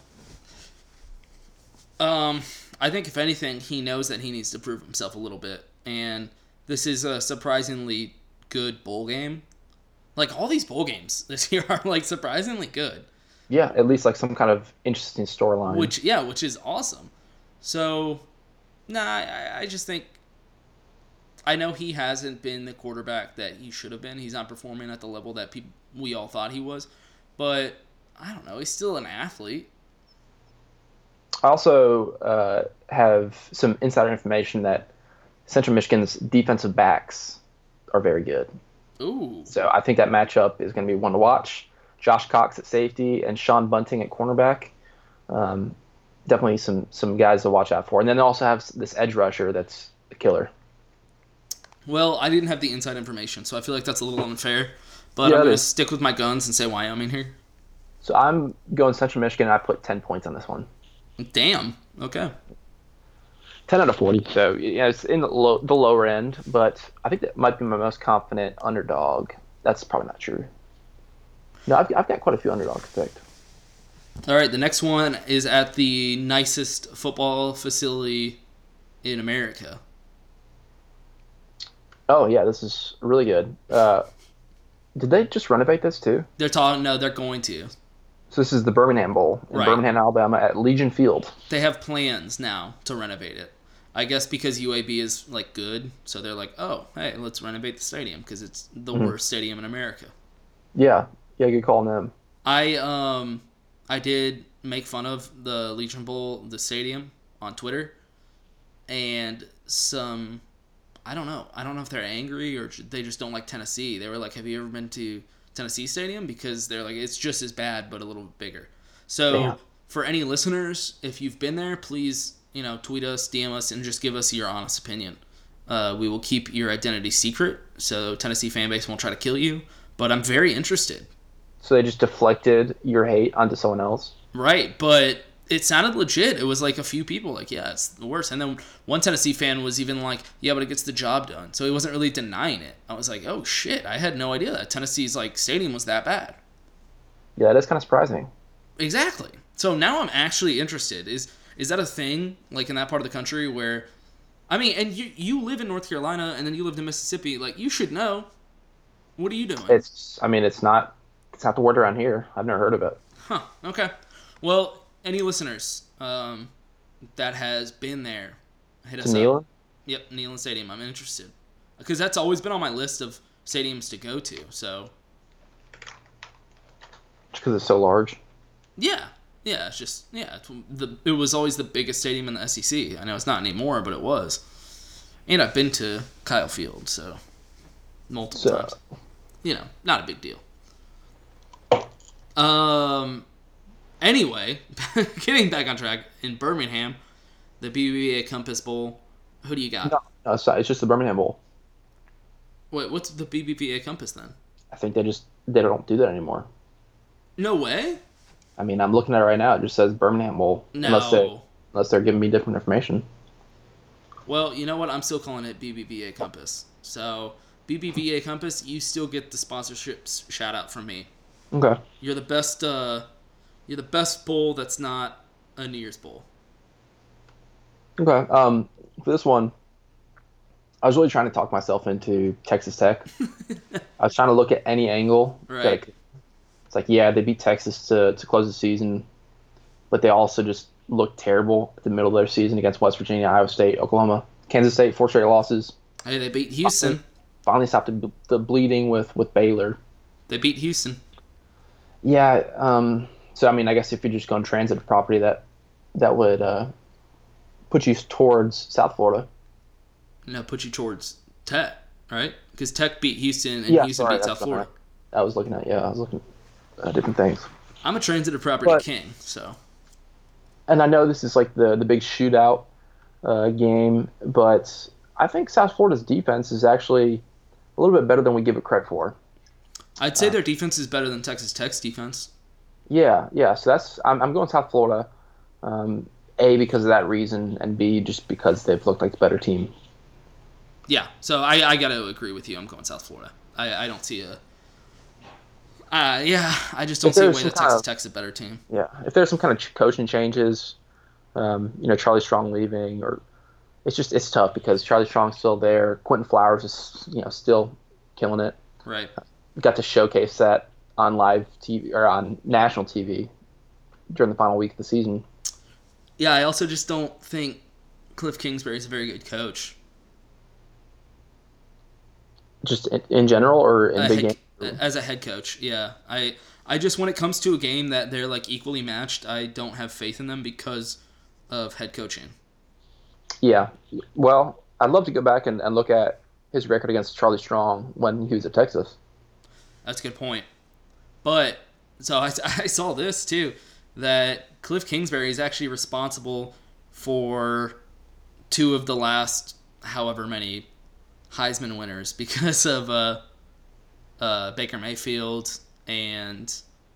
Um, I think if anything, he knows that he needs to prove himself a little bit, and this is a surprisingly good bowl game. Like all these bowl games this year are like surprisingly good. Yeah, at least like some kind of interesting storyline. Which yeah, which is awesome. So, nah, I, I just think I know he hasn't been the quarterback that he should have been. He's not performing at the level that peop we all thought he was. But I don't know. He's still an athlete. I also uh, have some insider information that Central Michigan's defensive backs are very good. Ooh, So I think that matchup is going to be one to watch. Josh Cox at safety and Sean Bunting at cornerback. Um, definitely some some guys to watch out for. And then they also have this edge rusher that's a killer. well, I didn't have the inside information, so I feel like that's a little unfair. But Yeah, I'm it gonna is. stick with my guns and say Wyoming here. So I'm going Central Michigan, and I put ten points on this one. Damn. Okay. ten out of forty. So yeah, it's in the, low, the lower end, but I think that might be my most confident underdog. That's probably not true. No, I've, I've got quite a few underdogs picked. All right. The next one is at the nicest football facility in America. Oh yeah, this is really good. Uh, did they just renovate this too? They're talking. No, they're going to. So this is the Birmingham Bowl in Right. Birmingham, Alabama, at Legion Field. They have plans now to renovate it. I guess because U A B is like good, so they're like, oh, hey, let's renovate the stadium because it's the Mm-hmm. worst stadium in America. Yeah, yeah, good call on them. I um I did make fun of the Legion Bowl, the stadium, on Twitter, and some I don't know. I don't know if they're angry or they just don't like Tennessee. They were like, "Have you ever been to Tennessee Stadium?" Because they're like, it's just as bad but a little bit bigger. So Damn. for any listeners, if you've been there, please you know tweet us, D M us, and just give us your honest opinion. Uh, we will keep your identity secret, so Tennessee fan base won't try to kill you. But I'm very interested. So they just deflected your hate onto someone else. Right, but it sounded legit. It was like a few people like, yeah, it's the worst. And then one Tennessee fan was even like, yeah, but it gets the job done. So he wasn't really denying it. I was like, oh shit, I had no idea that Tennessee's like stadium was that bad. Yeah, that is kind of surprising. Exactly. So now I'm actually interested. Is is that a thing like in that part of the country where I mean, and you you live in North Carolina and then you lived in Mississippi, like you should know. What are you doing? It's, I mean, it's not, it's not the word around here. I've never heard of it. Huh. Okay. Well, any listeners um, that has been there, hit us To Neyland? up. Yep, Neyland Stadium. I'm interested because that's always been on my list of stadiums to go to. So Just because it's so large. yeah, yeah. It's just yeah. It's the it was always the biggest stadium in the S E C. I know it's not anymore, but it was. And I've been to Kyle Field, so multiple So- times. You know, not a big deal. Um. Anyway, getting back on track in Birmingham, the B B V A Compass Bowl. Who do you got? No, no, it's, not, it's just the Birmingham Bowl. Wait, what's the B B V A Compass then? I think they just, they don't do that anymore. No way. I mean, I'm looking at it right now. It just says Birmingham Bowl, unless they No. unless they're giving me different information. Well, you know what? I'm still calling it B B V A Compass. So, B B V A Compass, you still get the sponsorship shout out from me. Okay. You're the best. Uh, you're the best bowl that's not a New Year's bowl. Okay. Um, for this one, I was really trying to talk myself into Texas Tech. I was trying to look at any angle. that Right. it could- It's like, yeah, they beat Texas to, to close the season, but they also just looked terrible at the middle of their season against West Virginia, Iowa State, Oklahoma, Kansas State, four straight losses. Hey, they beat Houston. Finally stopped the, the bleeding with, with Baylor. They beat Houston. Yeah. Um, so, I mean, I guess if you're just going transitive property, that that would uh, put you towards South Florida. No, put you towards Tech, right? Because Tech beat Houston and Yeah, Houston sorry, beat South that's Florida. fine. I was looking at, yeah, I was looking at different things. I'm a transitive property But- king, so And I know this is like the, the big shootout uh, game, but I think South Florida's defense is actually a little bit better than we give it credit for. I'd say their defense is better than Texas Tech's defense. Yeah, yeah. So that's I'm, I'm going South Florida, um, A, because of that reason, and B, just because they've looked like the better team. Yeah, so I, I got to agree with you. I'm going South Florida. I, I don't see a. Uh, yeah, I just don't If see a there's way some that kind Texas of- Tech's a better team. Yeah, if there's some kind of ch- coaching changes, um, you know, Charlie Strong leaving, or it's just it's tough because Charlie Strong's still there. Quentin Flowers is you know still killing it. Right. Got to showcase that on live T V or on national T V during the final week of the season. Yeah, I also just don't think Cliff Kingsbury is a very good coach. Just in, in general, or in A big head- games. as a head coach, yeah. I I just when it comes to a game that they're like equally matched, I don't have faith in them because of head coaching. Yeah. Well, I'd love to go back and, and look at his record against Charlie Strong when he was at Texas. That's a good point. But so I, I saw this too, that Cliff Kingsbury is actually responsible for two of the last however many Heisman winners because of uh, uh, Baker Mayfield and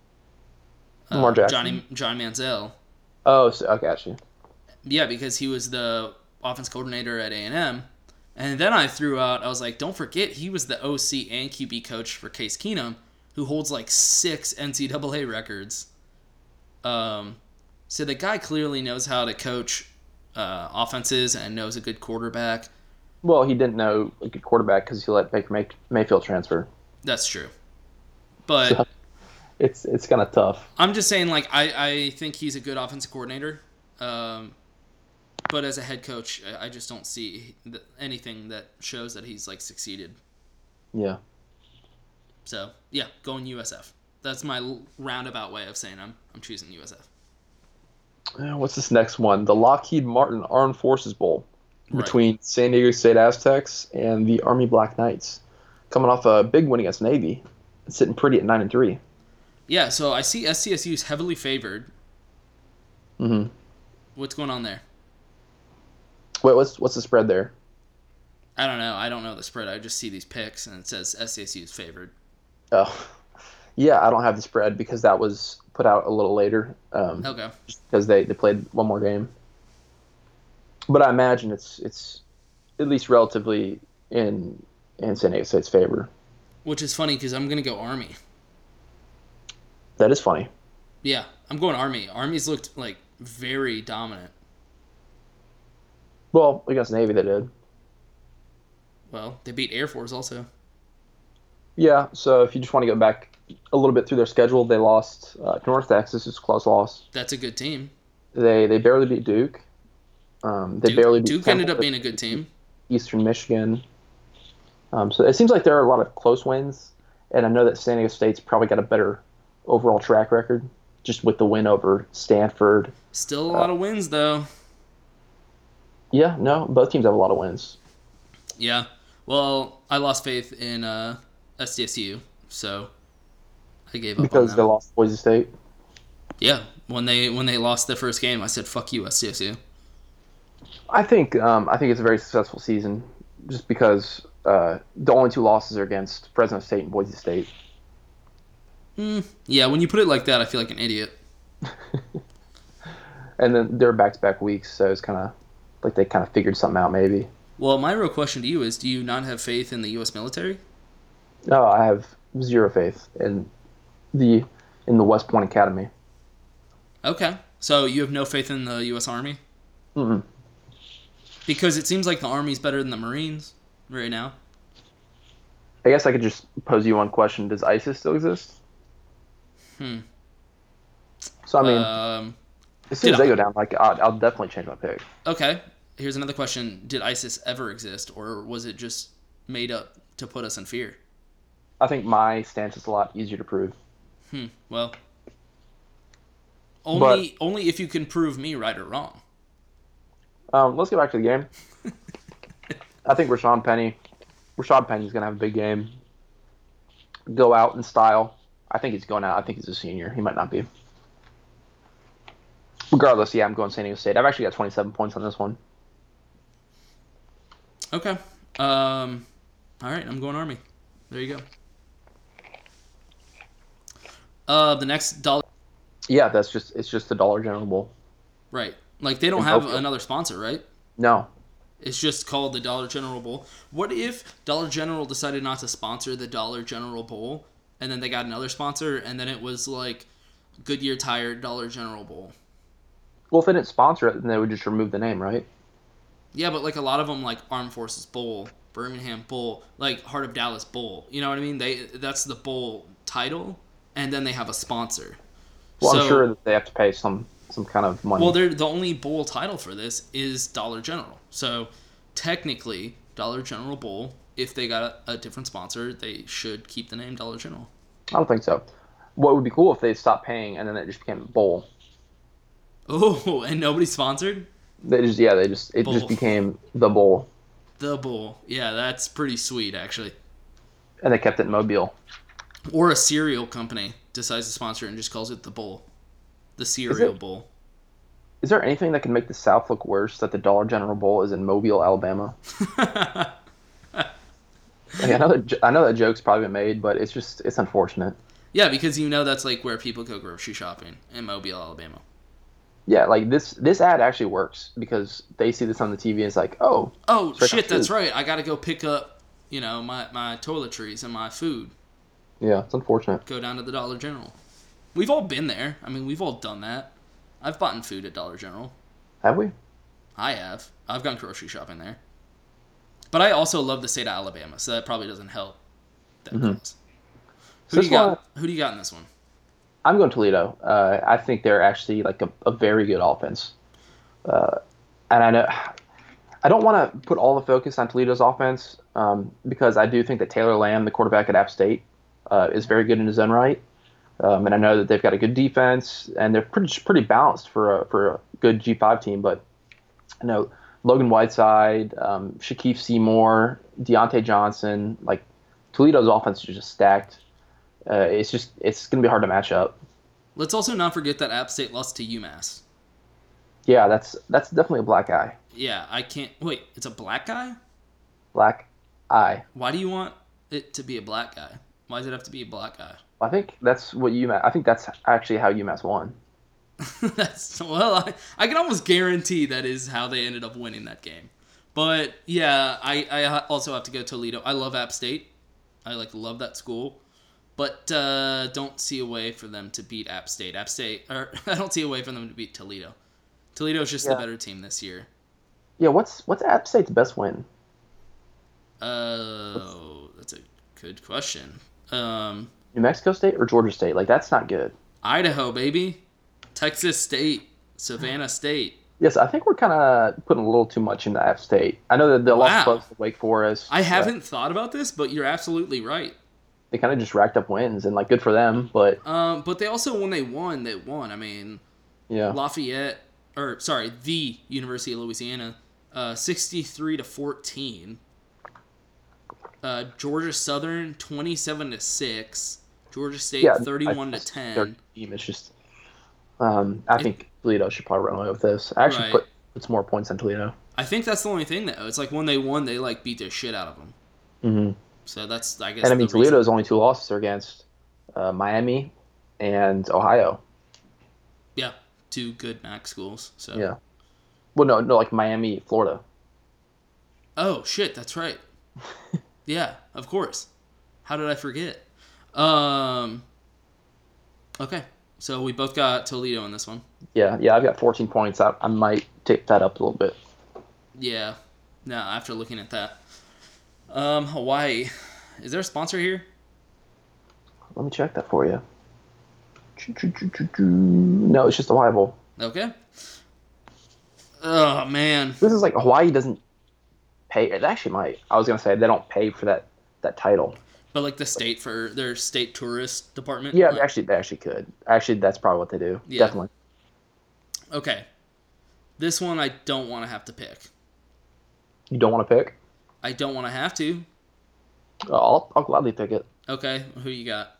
uh, Lamar Jackson. Johnny John Manziel. Oh, so, okay, actually. Yeah, because he was the offense coordinator at A and M. And then I threw out, I was like, don't forget, he was the O C and Q B coach for Case Keenum, who holds like six N C double A records. Um, so the guy clearly knows how to coach uh, offenses and knows a good quarterback. Well, he didn't know a good quarterback because he let Baker May- Mayfield transfer. That's true. But So it's it's kind of tough. I'm just saying, like, I, I think he's a good offensive coordinator. Um, but as a head coach, I I just don't see th- anything that shows that he's, like, succeeded. Yeah. So, yeah, going U S F. That's my l- roundabout way of saying I'm I'm choosing U S F. Uh, What's this next one? The Lockheed Martin Armed Forces Bowl Right. between San Diego State Aztecs and the Army Black Knights, coming off a big win against Navy, it's sitting pretty at nine and three. Yeah, so I see S C S U is heavily favored. Mm-hmm. What's going on there? Wait, what's what's the spread there? I don't know. I don't know the spread. I just see these picks, and it says S C S U is favored. Oh, yeah, I don't have the spread because that was put out a little later. Um, Okay. just because they, they played one more game. But I imagine it's it's at least relatively in in San Diego State's favor. Which is funny because I'm going to go Army. That is funny. Yeah, I'm going Army. Army's looked, like, very dominant. Well, against Navy they did. Well, they beat Air Force also. Yeah, so if you just want to go back a little bit through their schedule, they lost uh, North Texas, it's a close loss. That's a good team. They they barely beat Duke. Um, they Duke, barely beat Duke ended Temple, up being a good team. Eastern Michigan. Um, so it seems like there are a lot of close wins, and I know that San Diego State's probably got a better overall track record, just with the win over Stanford. Still a lot of wins, though. Yeah, no, both teams have a lot of wins. Yeah. Well, I lost faith in uh, S D S U, so I gave up Because on they them. lost to Boise State. Yeah, when they when they lost their first game, I said, "Fuck you, S D S U." I think um, I think it's a very successful season, just because uh, the only two losses are against Fresno State and Boise State. Mm, yeah, when you put it like that, I feel like an idiot. And then they're back-to-back weeks, so it's kind of like they kind of figured something out, maybe. Well, my real question to you is, do you not have faith in the U S military? No, I have zero faith in the in the West Point Academy. Okay. So you have no faith in the U S Army? Mm-mm. Because it seems like the Army's better than the Marines right now. I guess I could just pose you one question. Does ISIS still exist? Hmm. So, I mean, Um, as soon as did they I- go down, like I'll, I'll definitely change my pick. okay. Here's another question. Did ISIS ever exist, or was it just made up to put us in fear? I think my stance is a lot easier to prove. Hmm. Well, only only if you can prove me right or wrong. Um, let's get back to the game. I think Rashawn Penny, Rashad Penny's going to have a big game. Go out in style. I think he's going out. I think he's a senior. He might not be. Regardless, yeah, I'm going San Diego State. I've actually got twenty-seven points on this one. Okay. Um. All right. I'm going Army. There you go. Uh, the next dollar. Yeah, that's just it's just the Dollar General Bowl. Right. Like they don't In have Tokyo. another sponsor, right? No, It's just called the Dollar General Bowl. What if Dollar General decided not to sponsor the Dollar General Bowl, and then they got another sponsor, and then it was like Goodyear Tire Dollar General Bowl? well, if they didn't sponsor it, then they would just remove the name, right? Yeah, but like a lot of them, like Armed Forces Bowl, Birmingham Bowl, like Heart of Dallas Bowl. You know what I mean? They that's the bowl title, and then they have a sponsor. Well, So- I'm sure that they have to pay some some kind of money. Well, they're the only bowl title for this is Dollar General. So technically, Dollar General Bowl, if they got a, a different sponsor, they should keep the name Dollar General. I don't think so. What would be cool if they stopped paying and then it just became a bowl. Oh, and nobody sponsored They just yeah, they just it Bowl. just became the bowl, the bowl. Yeah, that's pretty sweet, actually. and they kept it in Mobile. Or a cereal company decides to sponsor it and just calls it the bowl, the cereal it? bowl. Is there anything that can make the South look worse that the Dollar General Bowl is in Mobile, Alabama? Like, I know that jo- I know that joke's probably been made, but it's just it's unfortunate. Yeah, because you know that's like where people go grocery shopping in Mobile, Alabama. Yeah, like this this ad actually works because they see this on the T V and it's like, oh, Oh Straight shit, up that's food. right. I gotta go pick up, you know, my my toiletries and my food. yeah, it's unfortunate. Go down to the Dollar General. We've all been there. I mean, we've all done that. I've bought food at Dollar General. Have we? I have. I've gone grocery shopping there. But I also love the state of Alabama, so that probably doesn't help that Mhm. cause. So Who do this you got? one- Who do you got in this one? I'm going Toledo. Uh, I think they're actually like a, a very good offense. Uh, and I know I don't want to put all the focus on Toledo's offense um, because I do think that Taylor Lamb, the quarterback at App State, uh, is very good in his own right. Um, and I know that they've got a good defense and they're pretty pretty balanced for a, for a good G five team. But I know Logan Whiteside, um, Shaquille Seymour, Deontay Johnson, like Toledo's offense is just stacked. Uh, it's just it's going to be hard to match up. Let's also not forget that App State lost to UMass. Yeah, that's that's definitely a black eye. Yeah, I can't. Wait, it's a black guy? Black eye. Why do you want it to be a black guy? Why does it have to be a black guy? I think that's what UMass. I think that's actually how UMass won. That's well, I, I can almost guarantee that is how they ended up winning that game. But yeah, I, I also have to go Toledo. I love App State. I like love that school, but uh, don't see a way for them to beat App State. App State, or I don't see a way for them to beat Toledo. Toledo's just the Yeah. better team this year. Yeah, what's what's App State's best win? Oh, that's a good question. Um, New Mexico State or Georgia State? Like that's not good. Idaho, baby. Texas State. Savannah State. Yes, I think we're kind of putting a little too much into App State. I know that they lost Wow. close to Wake Forest. I but haven't thought about this, but you're absolutely right. They kind of just racked up wins and like good for them, but Um, but they also, when they won, they won. I mean, yeah. Lafayette, or sorry, the University of Louisiana, uh, sixty-three to fourteen. Uh, Georgia Southern, twenty-seven to six. Georgia State, Yeah, thirty-one I- to Their ten. team is just. Um, I think Toledo should probably run away with this. I actually Right. put put some more points on Toledo. I think that's the only thing though. It's like when they won, they like beat the shit out of them. Mm-hmm. So that's, I guess. And I mean, the reason. Toledo's only two losses are against uh, Miami and Ohio. two good M A C schools. So Yeah. Well, no, no, like Miami, Florida. Oh shit, that's right. Yeah, of course. How did I forget? Um. Okay, so we both got Toledo in this one. Yeah, yeah, I've got fourteen points. I, I might take that up a little bit. Yeah. No, after looking at that. Um, Hawaii. Is there a sponsor here? Let me check that for you. No, it's just Hawaii Bowl. Okay. Oh man. This is like Hawaii doesn't pay. It actually might. I was gonna say they don't pay for that that title. But like the state for their state tourist department. Yeah, like, actually, they actually could. Actually, that's probably what they do. Yeah. Definitely. Okay. This one I don't want to have to pick. You don't want to pick? I don't want to have to. Oh, I'll I'll gladly pick it. Okay, who you got?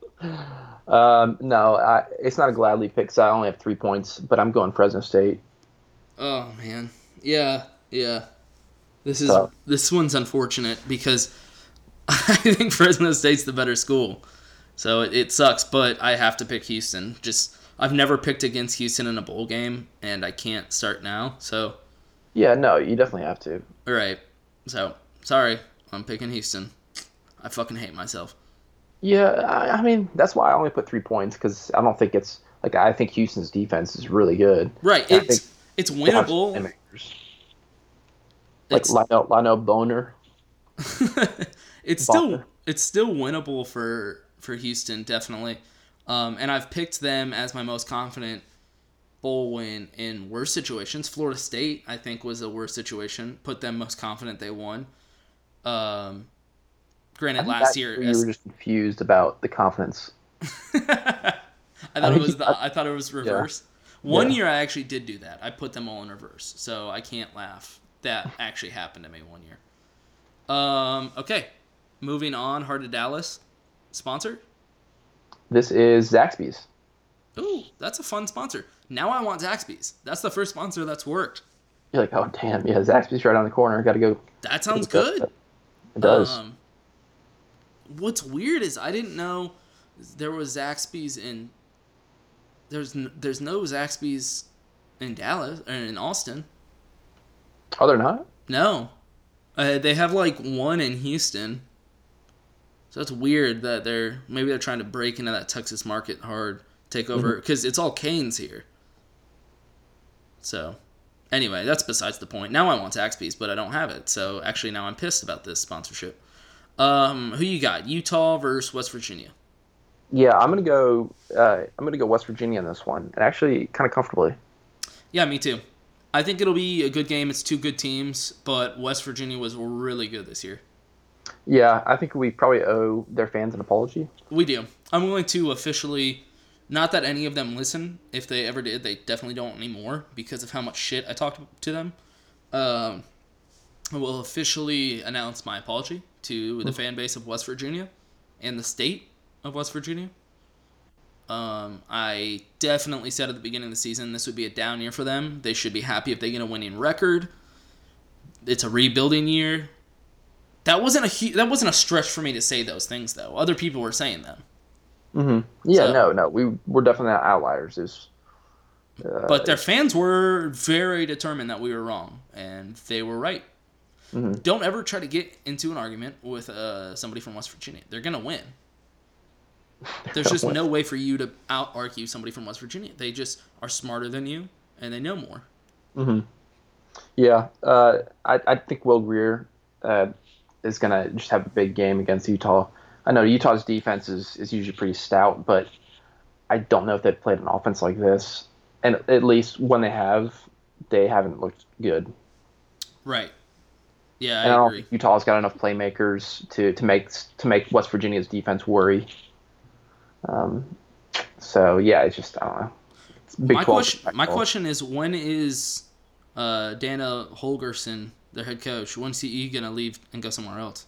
Um, no, I, it's not a gladly pick. Cause I only have three points, but I'm going Fresno State. Oh man. Yeah, yeah. This is So- this one's unfortunate because I think Fresno State's the better school. So it, it sucks, but I have to pick Houston. Just I've never picked against Houston in a bowl game, and I can't start now. So Yeah, no, you definitely have to. all right. So sorry, I'm picking Houston. I fucking hate myself. Yeah, I, I mean that's why I only put three points because I don't think it's like I think Houston's defense is really good. Right. And I It's think it's they have winnable. playmakers. Like It's, Lionel, Lionel Boner. it's still Bonner. it's still winnable for for Houston, definitely. Um, and I've picked them as my most confident bowl win in worse situations. Florida State, I think, was a worse situation. Put them most confident they won. Um, I granted, think last that year, you were just confused about the confidence. I thought I it think was you- the, I thought it was reverse. One Yeah. year I actually did do that. I put them all in reverse, so I can't laugh. That actually happened to me one year. Um, okay, moving on. Heart of Dallas, sponsor. This is Zaxby's. Ooh, that's a fun sponsor. Now I want Zaxby's. That's the first sponsor that's worked. You're like, oh damn, yeah, Zaxby's right on the corner. Got to go. That sounds pick it good. up. It does. Um, what's weird is I didn't know there was Zaxby's in. There's n- there's no Zaxby's in Dallas or in Austin. Oh, they're not. No, uh, they have like one in Houston. So it's weird that they're maybe they're trying to break into that Texas market hard, take over because it's all Canes here. So, anyway, that's besides the point. Now I want Zaxby's, but I don't have it. So actually, now I'm pissed about this sponsorship. Um, who you got? Utah versus West Virginia. Yeah, I'm gonna go. Uh, I'm gonna go West Virginia in this one, and actually, kind of comfortably. Yeah, me too. I think it'll be a good game. It's two good teams, but West Virginia was really good this year. Yeah, I think we probably owe their fans an apology. We do. I'm going to officially, not that any of them listen. If they ever did, they definitely don't anymore because of how much shit I talked to them. Um, I will officially announce my apology to the fan base of West Virginia and the state of West Virginia. Um, I definitely said at the beginning of the season this would be a down year for them. They should be happy if they get a winning record. It's a rebuilding year. That wasn't a hu- that wasn't a stretch for me to say those things though. Other people were saying them. Mm-hmm. Yeah, So- no, no, we we're definitely not outliers. Is uh, But their fans were very determined that we were wrong, and they were right. Mhm. Don't ever try to get into an argument with uh, somebody from West Virginia. They're going to win. There's just gonna no way for you to out-argue somebody from West Virginia. They just are smarter than you, and they know more. Mm-hmm. Yeah, uh, I I think Will Greer uh, is gonna just have a big game against Utah. I know Utah's defense is, is usually pretty stout, but I don't know if they've played an offense like this. And at least when they have, they haven't looked good. Right. Yeah, And I I don't agree. think Utah's got enough playmakers to, to make to make West Virginia's defense worry. Um, so yeah, it's just I don't know. It's Big My twelve question, Pac my twelve. question is, when is uh, Dana Holgerson, their head coach, when's he going to leave and go somewhere else?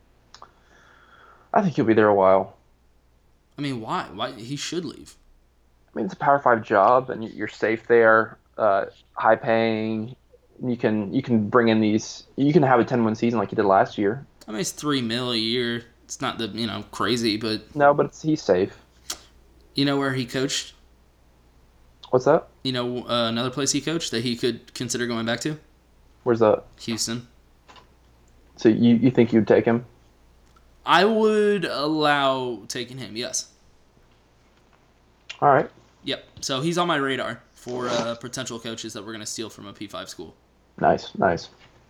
I think he'll be there a while. I mean, why? Why he should leave? I mean, it's a Power Five job, and you're safe there. Uh, high paying. You can you can bring in these. You can have a ten win season like you did last year. I mean, it's three mil a year. It's not the you know crazy, but No, but it's, he's safe. you know where he coached? What's that? You know, uh, another place he coached that he could consider going back to? Where's that? Houston. So you, you think you'd take him? I would allow taking him, yes. All right. Yep. So he's on my radar for uh, potential coaches that we're going to steal from a P five school. Nice, nice.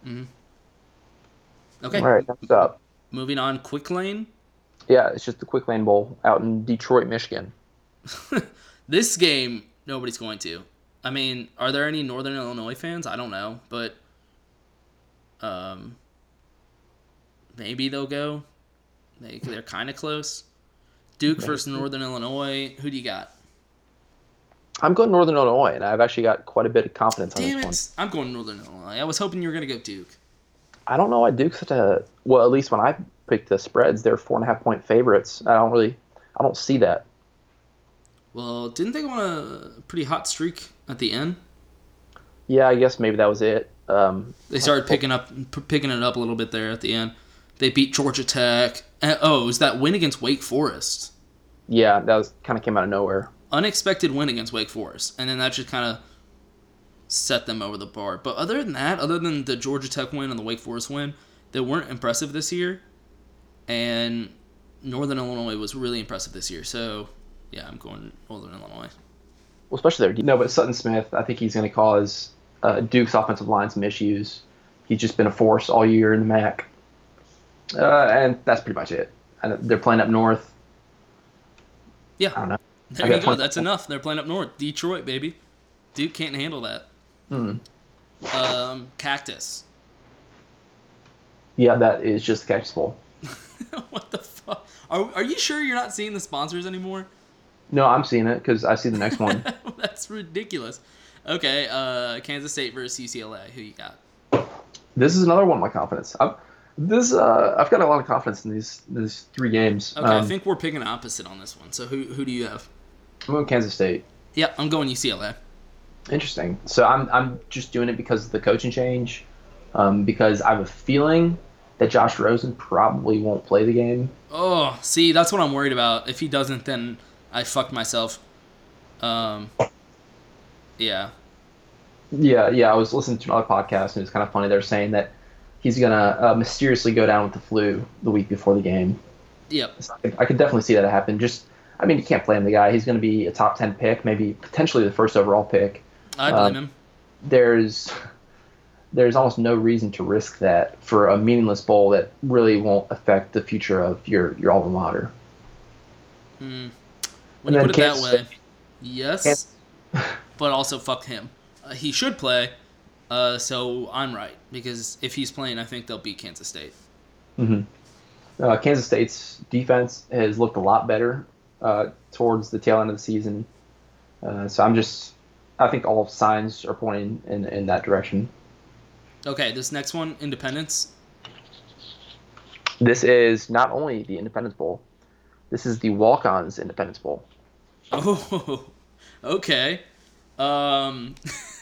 Okay. All right, next up. Moving on, Quick Lane. Yeah, it's just the Quick Lane Bowl out in Detroit, Michigan. This game, nobody's going to. I mean, are there any Northern Illinois fans? I don't know, but um, maybe they'll go. They, they're kind of close. Duke versus Northern Illinois. Who do you got? I'm going Northern Illinois, and I've actually got quite a bit of confidence on Damn this it. one. I'm going Northern Illinois. I was hoping you were going to go Duke. I don't know why Duke's such a well. At least when I picked the spreads, they're four and a half point favorites. I don't really, I don't see that. Well, didn't they go on a pretty hot streak at the end? Yeah, I guess maybe that was it. Um, They started picking up, p- picking it up a little bit there at the end. They beat Georgia Tech. And, oh, it was that win against Wake Forest. yeah, that was kind of came out of nowhere. Unexpected win against Wake Forest, and then that just kind of set them over the bar. But other than that, other than the Georgia Tech win and the Wake Forest win, they weren't impressive this year. And Northern Illinois was really impressive this year. So, yeah, I'm going Northern Illinois. Well, especially there. No, but Sutton Smith, I think he's going to cause uh, Duke's offensive line some issues. He's just been a force all year in the M A C. Uh, and that's pretty much it. And they're playing up north. Yeah. I don't know. There I you got go. twenty That's enough. They're playing up north. Detroit, baby. Duke can't handle that. Hmm. Um, Cactus. Yeah, that is just the Cactus Bowl. What the fuck? Are, are you sure you're not seeing the sponsors anymore? No, I'm seeing it because I see the next one. That's ridiculous. Okay, uh, Kansas State versus U C L A. Who you got? This is another one of my confidence. I've, this uh, I've got a lot of confidence in these these three games. Okay, Um, I think we're picking opposite on this one. So who who do you have? I'm going Kansas State. Yeah, I'm going U C L A. Interesting. So I'm I'm just doing it because of the coaching change, um, because I have a feeling that Josh Rosen probably won't play the game. Oh, see, that's what I'm worried about. If he doesn't, then I fucked myself. Um, yeah. Yeah, yeah. I was listening to another podcast and it was kind of funny. They're saying that he's gonna uh, mysteriously go down with the flu the week before the game. Yep. So I, I could definitely see that happen. Just, I mean, you can't blame the guy. He's going to be a top ten pick, maybe potentially the first overall pick. I blame Um, him. There's there's almost no reason to risk that for a meaningless bowl that really won't affect the future of your, your alma mater. Hmm. and When you then put it that Kansas way, State- yes, Kansas- but also fuck him. Uh, he should play, uh, so I'm right. Because if he's playing, I think they'll beat Kansas State. Mhm. Uh, Kansas State's defense has looked a lot better uh, towards the tail end of the season. Uh, so I'm just, I think all signs are pointing in, in that direction. Okay, this next one, Independence. This is not only the Independence Bowl, this is the Walk-Ons Independence Bowl. Oh, okay. Um,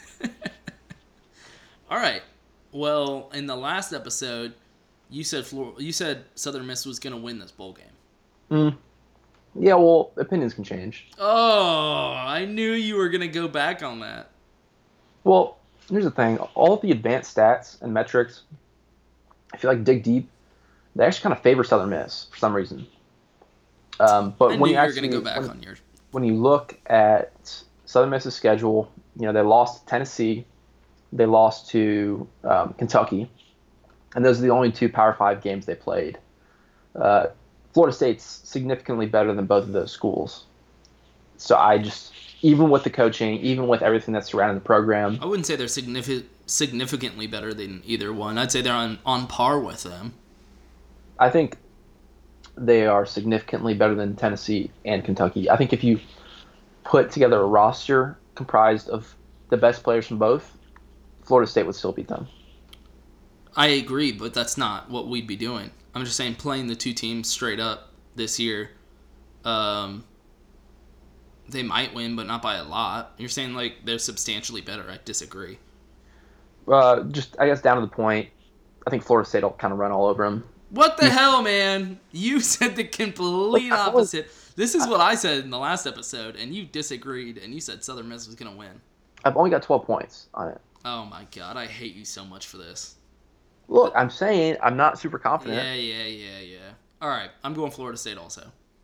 all right. Well, in the last episode, you said Flor- you said Southern Miss was gonna win this bowl game. Mm. Yeah, well, opinions can change. Oh, I knew you were gonna go back on that. Well, here's the thing. All of the advanced stats and metrics, I feel like dig deep, they actually kind of favor Southern Miss for some reason. Um, but I knew when you you were actually, gonna go back when, on your. when you look at Southern Miss's schedule, you know, they lost to Tennessee, they lost to um, Kentucky, and those are the only two Power Five games they played. Uh, Florida State's significantly better than both of those schools. So I just, even with the coaching, even with everything that's surrounding the program, I wouldn't say they're significant significantly better than either one. I'd say they're on on par with them. I think they are significantly better than Tennessee and Kentucky. I think if you put together a roster comprised of the best players from both, Florida State would still beat them. I agree, but that's not what we'd be doing. I'm just saying playing the two teams straight up this year, um, they might win, but not by a lot. You're saying like they're substantially better. I disagree. Uh, just, I guess, down to the point, I think Florida State will kind of run all over them. What the hell, man? You said the complete Look, I was- opposite. This is what I said in the last episode, and you disagreed, and you said Southern Miss was going to win. I've only got twelve points on it. Oh, my God. I hate you so much for this. Look, I'm saying I'm not super confident. Yeah, yeah, yeah, yeah. All right. I'm going Florida State also.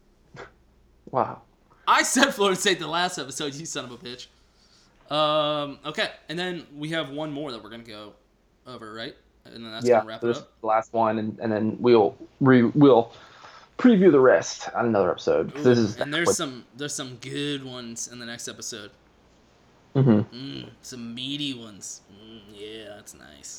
Wow. I said Florida State the last episode, you son of a bitch. Um, okay. And then we have one more that we're going to go over, right? And then that's yeah, going to wrap it this up. the last one, and, and then we'll re, we'll preview the rest on another episode. Ooh, This is and there's some there's some good ones in the next episode. Mm-hmm. Mm, some meaty ones. Mm, yeah, that's nice.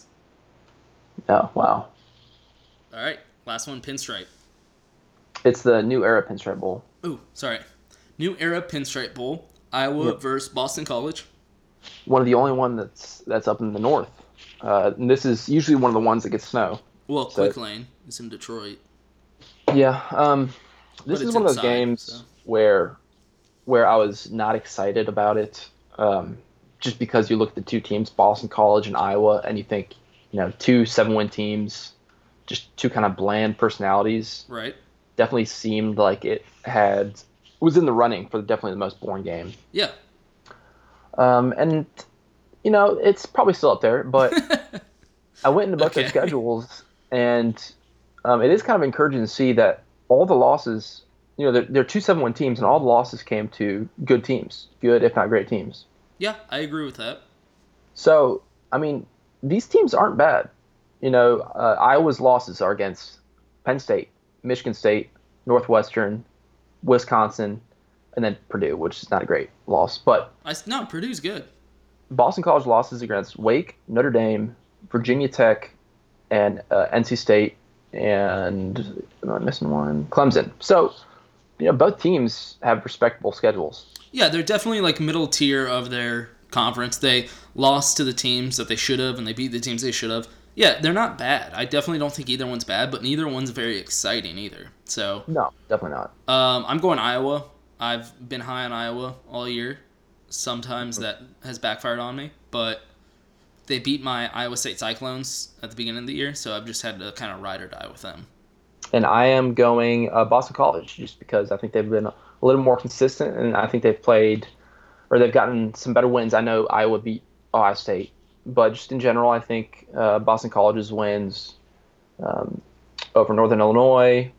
Oh wow! All right, last one, Pinstripe. It's the New Era Pinstripe Bowl. Ooh, sorry. New Era Pinstripe Bowl. Iowa Yep. versus Boston College. One of the only one that's that's up in the north. Uh, and this is usually one of the ones that gets snow. Well, So- Quick Lane is in Detroit. Yeah. Um, But this is it's one of those inside, games so. where where I was not excited about it. Um, just because you look at the two teams, Boston College and Iowa, and you think, you know, two seven-win teams, just two kind of bland personalities. Right. Definitely seemed like it had was in the running for definitely the most boring game. Yeah. Um, and you know, it's probably still up there, but I went into both Okay. their schedules, and um, it is kind of encouraging to see that all the losses, you know, they're, they're two seven-win teams, and all the losses came to good teams, good if not great teams. Yeah, I agree with that. So, I mean, these teams aren't bad. You know, uh, Iowa's losses are against Penn State, Michigan State, Northwestern, Wisconsin, and then Purdue, which is not a great loss. But I s- no, Purdue's good. Boston College losses against Wake, Notre Dame, Virginia Tech, and uh, N C State, and am I missing one? Clemson. So, you know, both teams have respectable schedules. Yeah, they're definitely like middle tier of their conference. They lost to the teams that they should have, and they beat the teams they should have. Yeah, they're not bad. I definitely don't think either one's bad, but neither one's very exciting either. So No, definitely not. um, I'm going Iowa. I've been high on Iowa all year. Sometimes that has backfired on me, but they beat my Iowa State Cyclones at the beginning of the year, so I've just had to kind of ride or die with them. And I am going uh, Boston College just because I think they've been a little more consistent, and I think they've played or they've gotten some better wins. I know Iowa beat Ohio State, but just in general, I think uh, Boston College's wins um, over Northern Illinois,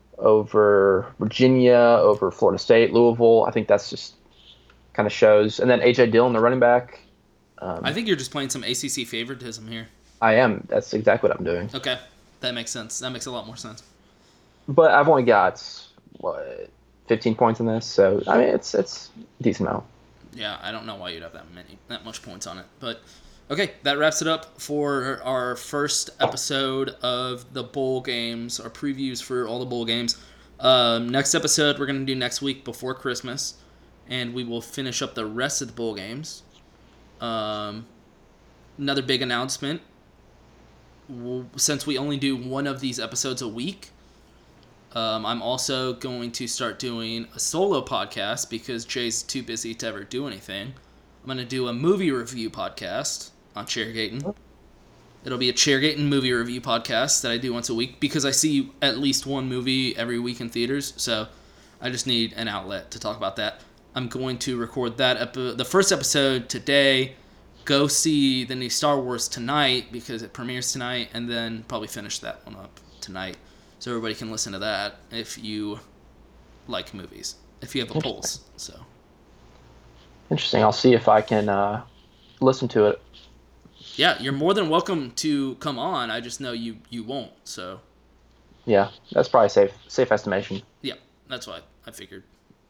over Virginia, over Florida State, Louisville, I think that's just kind of shows. And then A J Dillon, the running back. Um, I think you're just playing some A C C favoritism here. I am. That's exactly what I'm doing. Okay, that makes sense. That makes a lot more sense. But I've only got, what, fifteen points in this, so, I mean, it's it's a decent amount. Yeah, I don't know why you'd have that many, that much points on it. But, okay, that wraps it up for our first episode of the bowl games, our previews for all the bowl games. Um, next episode we're going to do next week before Christmas, and we will finish up the rest of the bowl games. Um, another big announcement. W- Since we only do one of these episodes a week, Um, I'm also going to start doing a solo podcast because Jay's too busy to ever do anything. I'm going to do a movie review podcast on Chairgating. It'll be a Chairgating movie review podcast that I do once a week because I see at least one movie every week in theaters, so I just need an outlet to talk about that. I'm going to record that epi- the first episode today, go see the new Star Wars tonight because it premieres tonight, and then probably finish that one up tonight. So everybody can listen to that if you like movies, if you have a pulse. So Interesting. I'll see if I can uh, listen to it. yeah, you're more than welcome to come on. I just know you you won't. So Yeah, that's probably safe safe estimation. yeah, that's why I figured.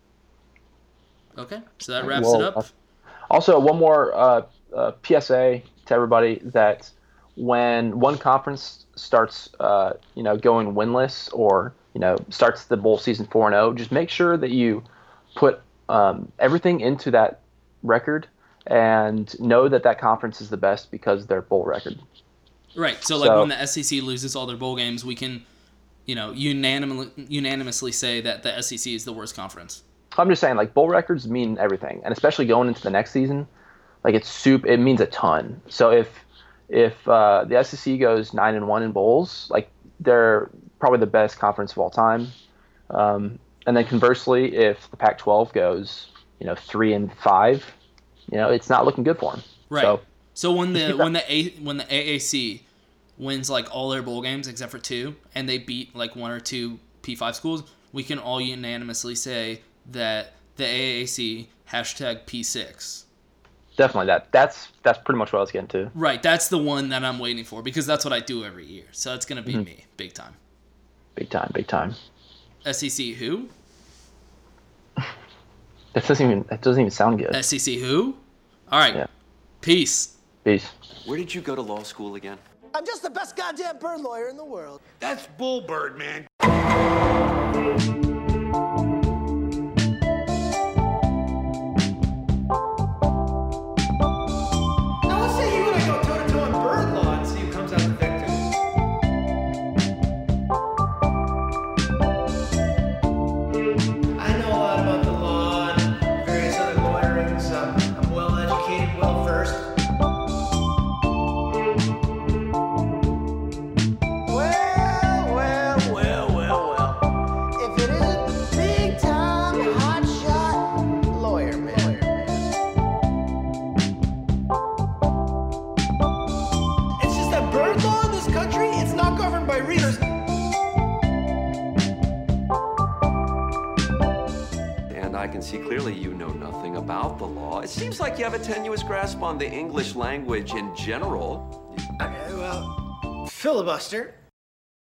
Okay, so that wraps Well, it up. uh, Also, one more uh, uh, P S A to everybody that when one conference starts, uh, you know, going winless or, you know, starts the bowl season four and oh, just make sure that you put um, everything into that record and know that that conference is the best because of their bowl record. Right. So like So- when the S E C loses all their bowl games, we can, you know, unanimously unanimously say that the S E C is the worst conference. I'm just saying, like, bowl records mean everything, and especially going into the next season, like, it's soup. It means a ton. So if if uh, the S E C goes nine and one in bowls, like, they're probably the best conference of all time. Um, and then conversely, if the Pac twelve goes, you know, three and five, you know, it's not looking good for them. Right. So, so when the when the A, when the A A C wins like all their bowl games except for two, and they beat like one or two P five schools, we can all unanimously say that the A A C hashtag P six. Definitely that. That's that's pretty much what I was getting to. Right. That's the one that I'm waiting for because that's what I do every year. So it's gonna be mm-hmm. me, big time. Big time, big time. S E C who? That doesn't even that doesn't even sound good. S E C who? All right. Yeah. Peace. Peace. Where did you go to law school again? I'm just the best goddamn bird lawyer in the world. That's bull, Birdman. Now let's say you want to go toe-to-toe on bird law and see who comes out the victor. I know a lot about the law and various other lawyerings. Um, I'm well-educated, well-versed. Well, well, well, well, well. If it isn't big-time, hotshot lawyer, man. Lawyer, man. It's just that bird law in this country, it's not governed by readers. And I can see clearly you know nothing about the law. It seems like you have a tenuous grasp on the English language in general. Okay, well, filibuster.